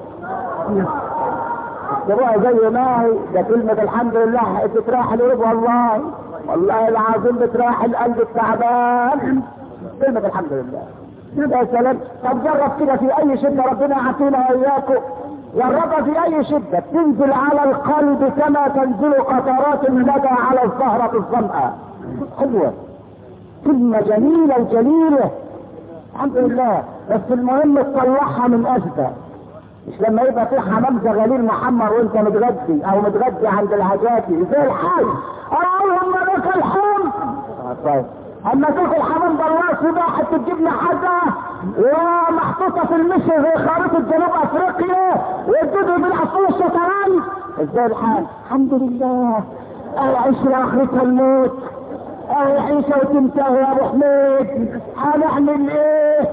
اكتبوها زي ما هي. ده كلمة الحمد لله بتراح القلب والله العظيم بتراح القلب التعبان. كلمة الحمد لله يا سلام. طب جرب كده في اي شدة ربنا يعافينا واياكم. جربها في اي شدة تنزل على القلب كما تنزل قطرات الندى على الزهرة الظمأ. حلوة كلمة جميلة وجليلة الحمد لله. بس المهم تطلعها من أجدى. مش لما يبقى في حمام زغاليل محمر وانت متغدي او متغدي عند العجاتي زي الحاج اللهم لك الحمد. طيب اما تاكل حمام ضلاس بقى حتى تجيب حاجه ومحطوطه في المشي زي خريطه جنوب افريقيا وتدعي بالعصور الشطرنج. ازاي الحال؟ الحمد لله. العشره اخرتها الموت. عيشه وتنتهي يا ابو حميد. هنعمل ايه؟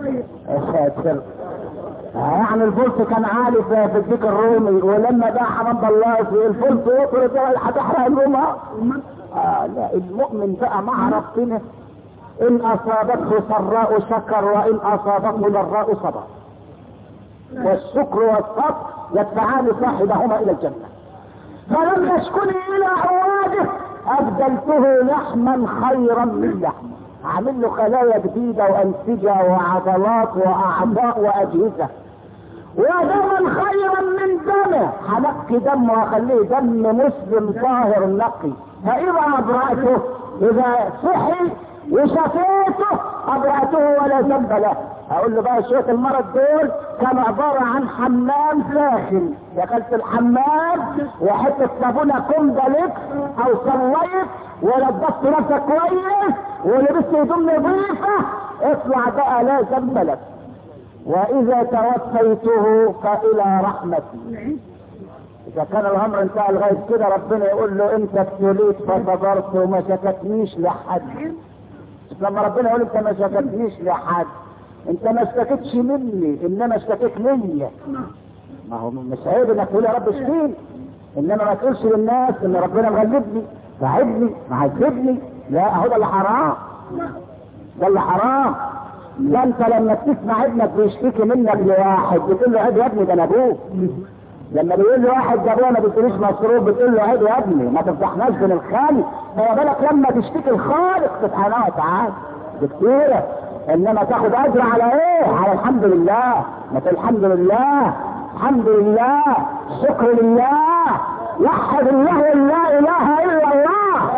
يعني الفلس كان عالي في الديك الرومي ولما باع حمام ضلاس الفلس وصلت هتحرق الرومه. لا المؤمن بقى مع ربنا ان اصابته سراء شكر وان اصابته ضراء صبر. والشكر والصبر يدفعان صاحبهما الى الجنه. فلم يشكني الى عواده ابدلته لحما خيرا من لحم. عامل له خلايا جديده وانسجه وعضلات واعضاء واجهزه ودما خيرا من دمه. ازكي دمه واخليه دم مسلم طاهر نقي. فاذا ابرأته، اذا صحي وشفيته ابرأته ولا ذنب له. اقول له بقى شويه المرض دول كانوا عباره عن حمام ساخن، دخلت الحمام وحته صابونه كومباليكس او صليت ونضفت نفسك كويس ولبست هدوم نظيفه، اطلع بقى لا ذنب لك. واذا توفيته فالى رحمتي. اذا كان الامر انتهى لغايه كده ربنا يقول له انت ابتليت فصبرت وما شكتنيش لحد. لما ربنا يقول انت ما شكتنيش لحد، انت ما اشتكتش مني انما اشتكيت ليا. ما هو مش عيب انك تقول يا رب اشفيني، انما ما تقولش للناس ان ربنا مغلبني تعبني معذبني. لا، هو ده اللي حرام، ده اللي حرام. ده انت لما تسمع ابنك بيشتكي منك لواحد بتقول له عيب يا ابني ده انا ابوك. لما بيقول له واحد ده ابويا ما بيدينيش مصروف بتقول له عيب يا ابني ما تفضحناش بين الخالق. فما بالك لما تشتكي الخالق سبحانه وتعالى بكتيره. انما تاخد اجر على ايه؟ على الحمد لله. ما تقول الحمد لله، الحمد لله، شكر لله، وحد الله لا اله الا الله.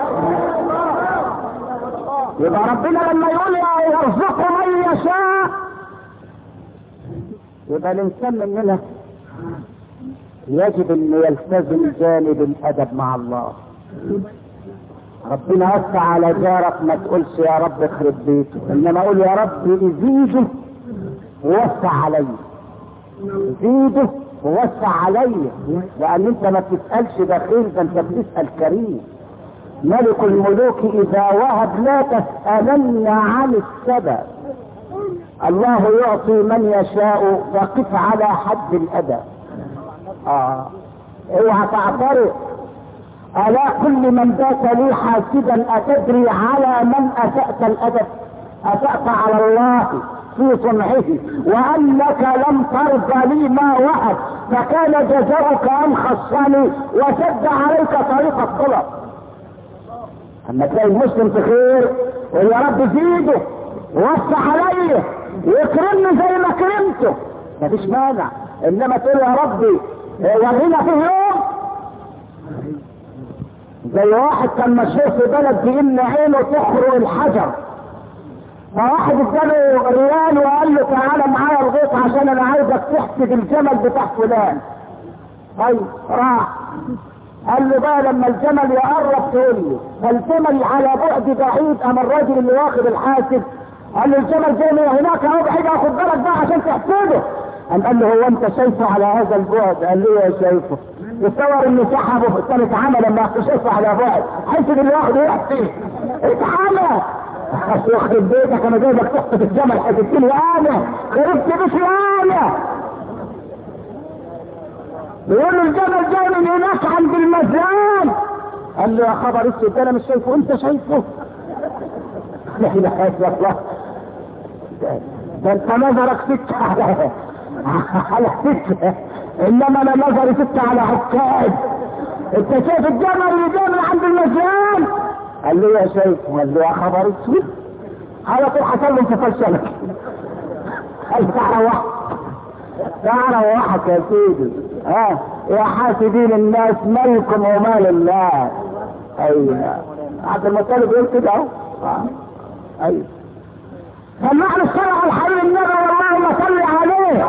يبقى ربنا لما يقول يرزق من يشاء، يبقى الانسان مننا يجب ان يلتزم جانب الادب مع الله. ربنا وسع على جارك ما تقولش يا رب اخرب بيته، انما اقول يا رب ازيده ووسع علي، زيده ووسع علي. لان انت ما بتسالش بخيل، ده انت بتسال كريم. ملك الملوك اذا وهب لا تسالن عن السبب. الله يعطي من يشاء فقف على حد الادب. اوعى تعترض. الا كل من بات لي حاسدا اتدري على من اسأت الادب؟ اسأت على الله في صنعه، وانك لم ترضى لي ما وهب، فكان جزاؤك ان خصني وسد عليك طريق الطلب. اما تلاقي المسلم في خير قول يا رب زيده ووسع عليه ويكرمني زي ما كرمته، مفيش مانع. انما تقول يا ربي ورينا فيه يوم. زي واحد كان مشهور في بلد بان عينه تخرق الحجر، فواحد اداله ريال وقال له تعالى معايا الغيط عشان انا عايزك تحسد الجمل بتاع فلان. طيب راح قال له بقى لما الجمل يقرب تقول له، فالجمل على بعد بعيد. اما الراجل اللي واخد الحاسد قال له الجمل جاي من هناك اهو بعيد، اخد بالك بقى عشان تحسده. قال له هو انت شايفه على هذا البعد؟ قال له يا شايفه. يتصور انه سحبه كانت عمل لما شايفه على بعد، حاسد اللي واخده يحسد اتعمى. يخرب بيتك انا جايبك تحسد الجمل، حسدتني انا، خربت بيتي انا. يقول له الجمل جاي من هناك عند المزان. قال له يا خبر اسود انا مش شايفه، انت شايفه؟ لا اله الا الله. ده انت نظرك سكه على سكه، انما انا نظري سكه على عكاز. انت شايف الجمل اللي جاي من عند المزان؟ قال له يا شايفه. قال له يا خبر اسود. على طول حصل له انفصال شبكي. قال تعالى واحد، تعالى واحد يا سيدي. يا حاسدين الناس مالكم ومال الله. ايوه عبد المطلب يقول كده اهو. ايوه سمعنا الصلاة على الحبيب النبي واللهم صل عليه.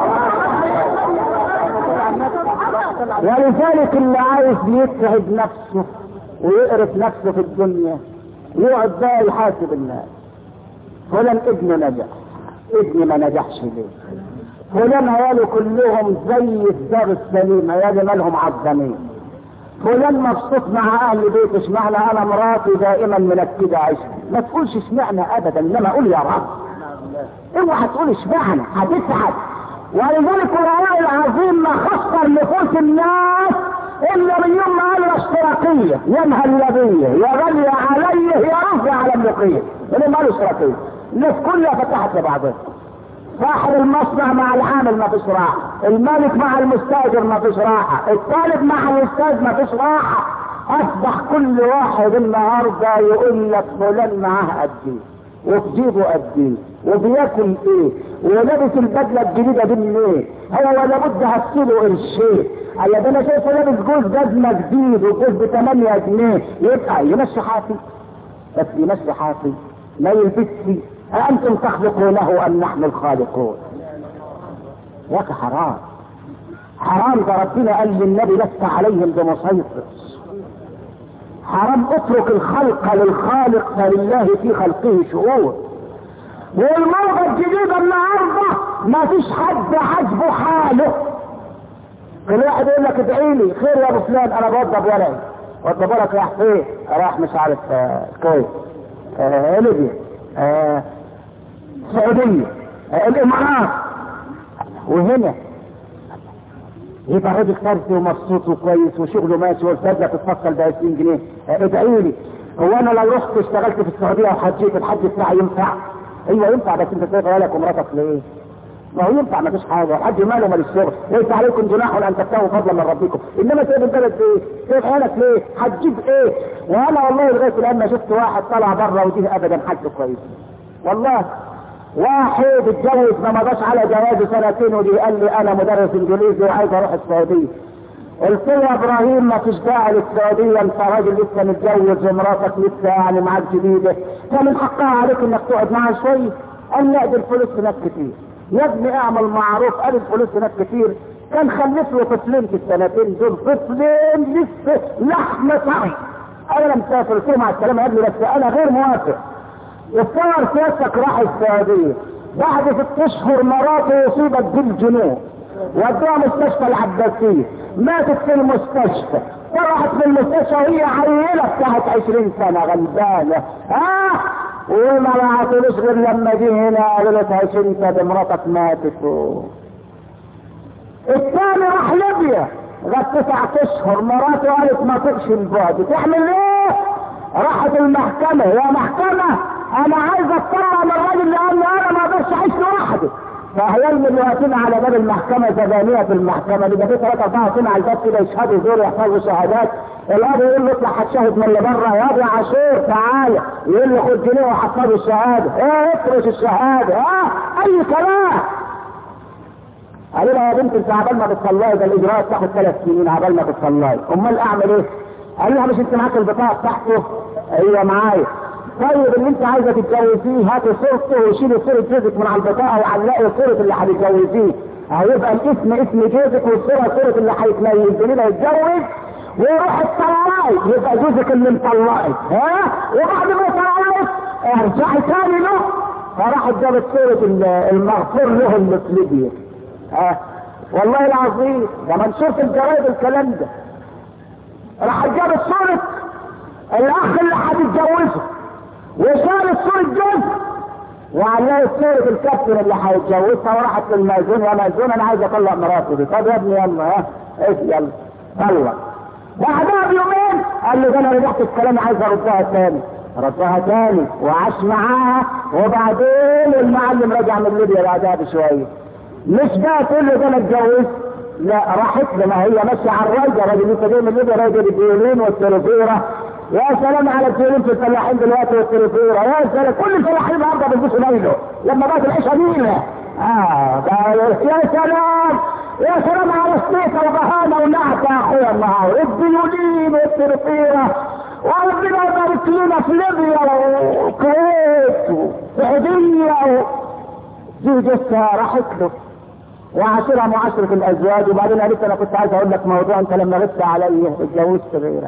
ولذلك اللي عايز يتعب نفسه ويقرف نفسه في الدنيا يقعد بقى يحاسب الناس. فلان ابنه نجح، ابني ما نجحش ليه؟ فلان عياله كلهم زي الدار السليم، عيالي مالهم عظمين. فلان مبسوط مع اهل بيته، اشمعنى انا مراتي دائما منكده عيشها؟ ما تقولش اشمعنى ابدا، انما قول يا رب. اوعى تقول اشمعنى، هتسعد. ولذلك القرآن العظيم ما خسر نفوس الناس الا من يوم ما قال الاشتراكيه، يا مهلبيه يا غاليه عليه يا رفع على المقيه. اللي ما اشتراكيه الناس كلها فتحت لبعضها. صاحب المصنع مع العامل ما فيش راحه، المالك مع المستاجر ما فيش راحه، الطالب مع الاستاذ ما فيش راحه. اصبح كل واحد النهارده يقول لك فلان معاه قد ايه وفي جيبه قد ايه وبياكل ايه ولابس البدله الجديده دي منين، هو لابد هتسيله قرشين، قال ده انا شايفه لابس جوز جزمه جديد وجوز ب8 جنيه، يبقى يمشي حافي، بس يمشي حافي ما يلبسش. أأنتم تخلقونه أم نحن الخالقون؟ يا أخي حرام حرام، ده ربنا قال للنبي لست عليهم بمسيطر. حرام، اترك الخلق للخالق فلله في خلقه شؤون. والموضة الجديدة النهارده ما فيش حد عاجبه حاله. كل واحد يقول لك ادعي لي خير يا ابو فلان، انا بوضب ورقي. وضب ورقك راح فين؟ راح مش عارف الكويت، ليبيا، السعودية، الامارات. وهنا يبقى الراجل فرسي ومبسوط وكويس وشغله ماشي والفدلة تتفصل ب 20 جنيه. ادعي لي. هو انا لو رحت اشتغلت في السعودية وحجيت الحج بتاعي ينفع؟ ايوه ينفع، بس انت سايب عيالك ومراتك ليه؟ ما هو ينفع، ما فيش حاجه، الحج ماله مال الشغل، ليس عليكم جناح ان تبتغوا فضلا من ربكم، انما سايب البلد ليه؟ سايب عيالك ليه؟ هتجيب ايه؟ وانا والله لغايه الان ما شفت واحد طلع بره وجيه ابدا حالته كويس. والله واحد اتجوز ما مضاش على جوازه سنتين ودي قال لي انا مدرس انجليزي وعايز اروح السعوديه. قلت له يا ابراهيم ما فيش داعي للسعوديه، انت راجل لسه متجوز ومراتك لسه يعني معاك جديده، فمن حقها عليك انك تقعد معاها شويه. قال لا دي الفلوس هناك كتير. يا ابني اعمل معروف، قال الفلوس هناك كتير. كان خلف له طفلين في السنتين دول، طفلين لسه لحم طري. انا مسافر قلت له مع السلامه يا ابني بس انا غير موافق. الصور سيادتك راح السعوديه، بعد 6 اشهر مراته اصيبت بالجنون ودوها مستشفى العباسيه، ماتت في المستشفى. طلعت في المستشفى وهي عيله بتاعت 20 سنه غلبانه. وما بعتلوش غير لما جه هنا قالوا له 20 سنه مراتك ماتت. الثاني راح ليبيا غاب 9 اشهر، مراته قالت ما تقش البعد، تعمل ايه؟ راحت المحكمه، يا محكمه انا عايز اطلع من الراجل لان انا ما اقدرش اعيش لوحدي. فهيرمي الوقتين على باب المحكمه زبانيه في المحكمه، اللي في 3 4 سنين على الباب كده يشهدوا دول يحفظوا شهادات. القاضي يقول له اطلع هتشاهد من اللي بره، يا ابو عاشور تعالى، يقول له خد جنيه وحفظوا الشهاده، افرش الشهاده، اي كلام. قال لها يا بنت انت عبال ما بتصلي ده الاجراءات تاخد 3 سنين عبال ما بتصلي، امال اعمل ايه؟ قال لها مش انت معاك البطاقه بتاعته؟ ايوه معايا. طيب اللي انت عايزه تتجوزيه هاتي صورته وشيلي صوره جوزك من على البطاقه وعلقي صوره اللي هتتجوزيه، هيبقى الاسم اسم جوزك والصوره صوره اللي هيتنين هيتجوز، ويروح تطلقي يبقى جوزك اللي مطلقك. وبعد ما طلقت ارجعي تاني له. فراحت جابت صوره المغفور له اللي في ليبيا. والله العظيم ده منشور في الجرايد الكلام ده. راحت جابت صوره الاخ اللي هتتجوزه وشالت صورة جوز وعلقت صورة الكابتن اللي هيتجوزها، وراحت للمأذون، يا مأذون انا عايز اطلق مراتي دي. طب يا ابني يلا يلا طلق. بعدها بيومين قال له ده انا رجعت الكلام عايز اردها تاني. ردها تاني وعاش معاها، وبعدين المعلم رجع من ليبيا بعدها بشويه. مش بقى تقول له ده انا اتجوزت، لا راحت لما هي ماشيه على الراجل، راجل لسه جاي من ليبيا راجل الفيولين والتلفزيره. يا سلام على الفيولين في الفلاحين دلوقتي والتلفزيره، يا سلام كل الفلاحين النهارده بيلبسوا ليله لما بقت العيشه نيله. يا سلام يا سلام على السيطه وبهانه ونعت يا اخويا النهارده الفيولين والتلفزيره. وربنا يبارك لنا في ليبيا والكويت والسعوديه دي جثه راحت له وعاشرها معاشرة الازواج. وبعدين قالت انا كنت عايز اقول لك موضوع، انت لما غبت عليا اتجوزت غيرك.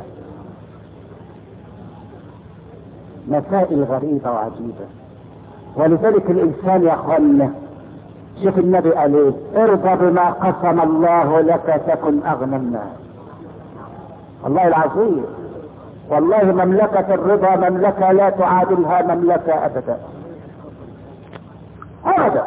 مسائل غريبة وعجيبة. ولذلك الانسان يا اخوانا شوف النبي قال ايه؟ ارضى بما قسم الله لك تكن اغنى الناس. والله العظيم والله مملكة الرضا مملكة لا تعادلها مملكة ابدا ابدا.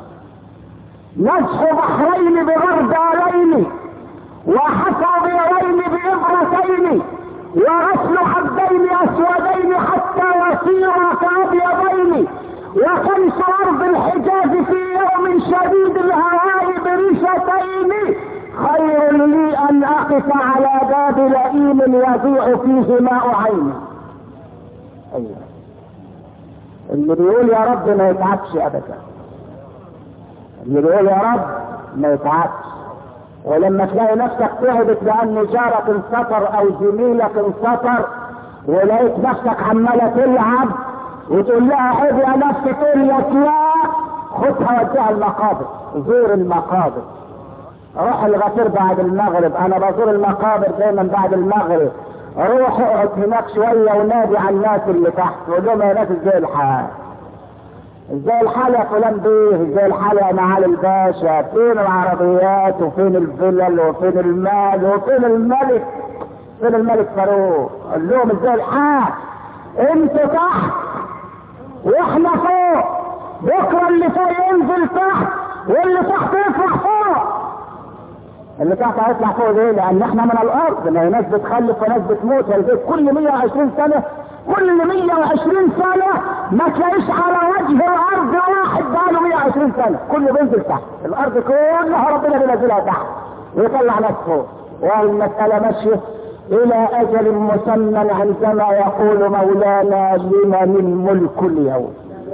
نزح بحرين بغربالين وحصى بيرين بإبرتين وغسل حبين أسودين حتى يصيرا كأبيضين وخمس أرض الحجاز في يوم شديد الهواء بريشتين خير لي أن أقف على باب لئيم يضيع فيه ماء عيني. أيوة اللي بيقول يا رب ما يتعبش أبدا، اللي بيقول يا رب ما يتعبش. ولما تلاقي نفسك تعبت لان جارك انسطر او زميلك انسطر ولقيت نفسك عماله تلعب وتقول لها عيب يا نفسي، تقول لك لا، خدها وديها المقابر. زور المقابر، روح الغفير بعد المغرب، انا بزور المقابر دايما بعد المغرب. روح اقعد هناك شويه ونادي على الناس اللي تحت وقول لهم يا ناس ازاي الحال؟ ازاي الحال يا فلان بيه؟ ازاي الحال يا معالي الباشا؟ فين العربيات وفين الفلل وفين المال وفين الملك؟ فين الملك فاروق؟ قول لهم ازاي الحال؟ انتوا تحت واحنا فوق، بكره اللي فوق ينزل تحت واللي تحت يطلع فوق. اللي تحت هيطلع فوق ليه؟ لان احنا من الارض، ما هي ناس بتخلف وناس بتموت، كل 120 سنه، كل 120 سنه ما تلاقيش على وجه الارض واحد بقاله 120 سنه، كله بينزل تحت. الارض كلها ربنا بينزلها تحت ويطلع ناس فوق، والمساله ماشيه الى اجل مسمى عندما يقول مولانا لمن الملك اليوم.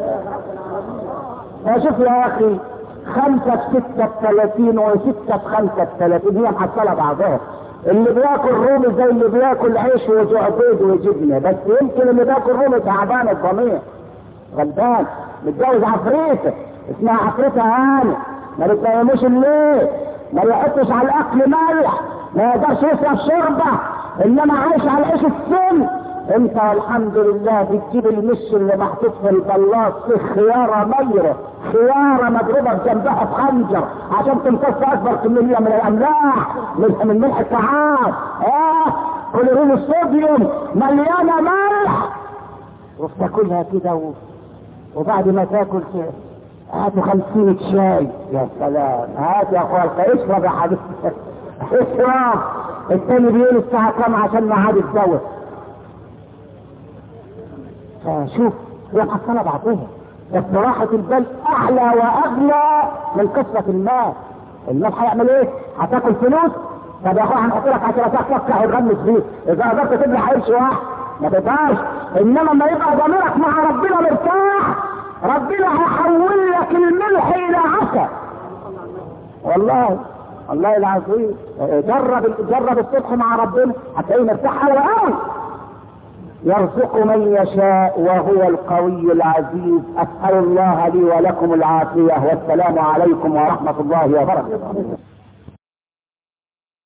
فشوف يا اخي، 5 في 6 ب30 و6 في 5 ب30 هي محصله بعضها. اللي بياكل رومي زي اللي بياكل عيش وزعبيد وجبنه، بس يمكن اللي بياكل رومي تعبان الضمير، غلبان، متجوز عفريته اسمها عفريته هاني، ما بتناموش الليل، ما بيحطش على الاكل ملح، ما يقدرش يشرب شوربه، انما عايش على عيش السن. انت والحمد لله بتجيب المش اللي محطوط في البلاط فيه خياره ميره، خياره مضروبه بجنبها بخنجر عشان تمتص اكبر كميه من الاملاح، من ملح الطعام، كلورين الصوديوم مليانه ملح، وبتاكلها كده وبعد ما تاكل هاتوا 50 شاي. يا سلام، هات يا اخويا اشرب يا حبيبي اشرب. التاني بيقول الساعه كام عشان ميعاد الدواء. شوف هي محصله بعضها، بس راحه البال اعلى واغلى من قصه المال. المال هيعمل ايه؟ هتاكل فلوس؟ طب يا اخويا هنحط لك 10 ساعات تفتح وتغمس فيه، اذا قدرت تبلع قرش واحد ما تقدرش. انما لما يبقى ضميرك مع ربنا مرتاح، ربنا هيحول لك الملح الى عسل. والله العظيم، جرب الصبح مع ربنا هتلاقيه مرتاح قوي. يرزق من يشاء وهو القوي العزيز. اسال الله لي ولكم العافيه، والسلام عليكم ورحمه الله وبركاته.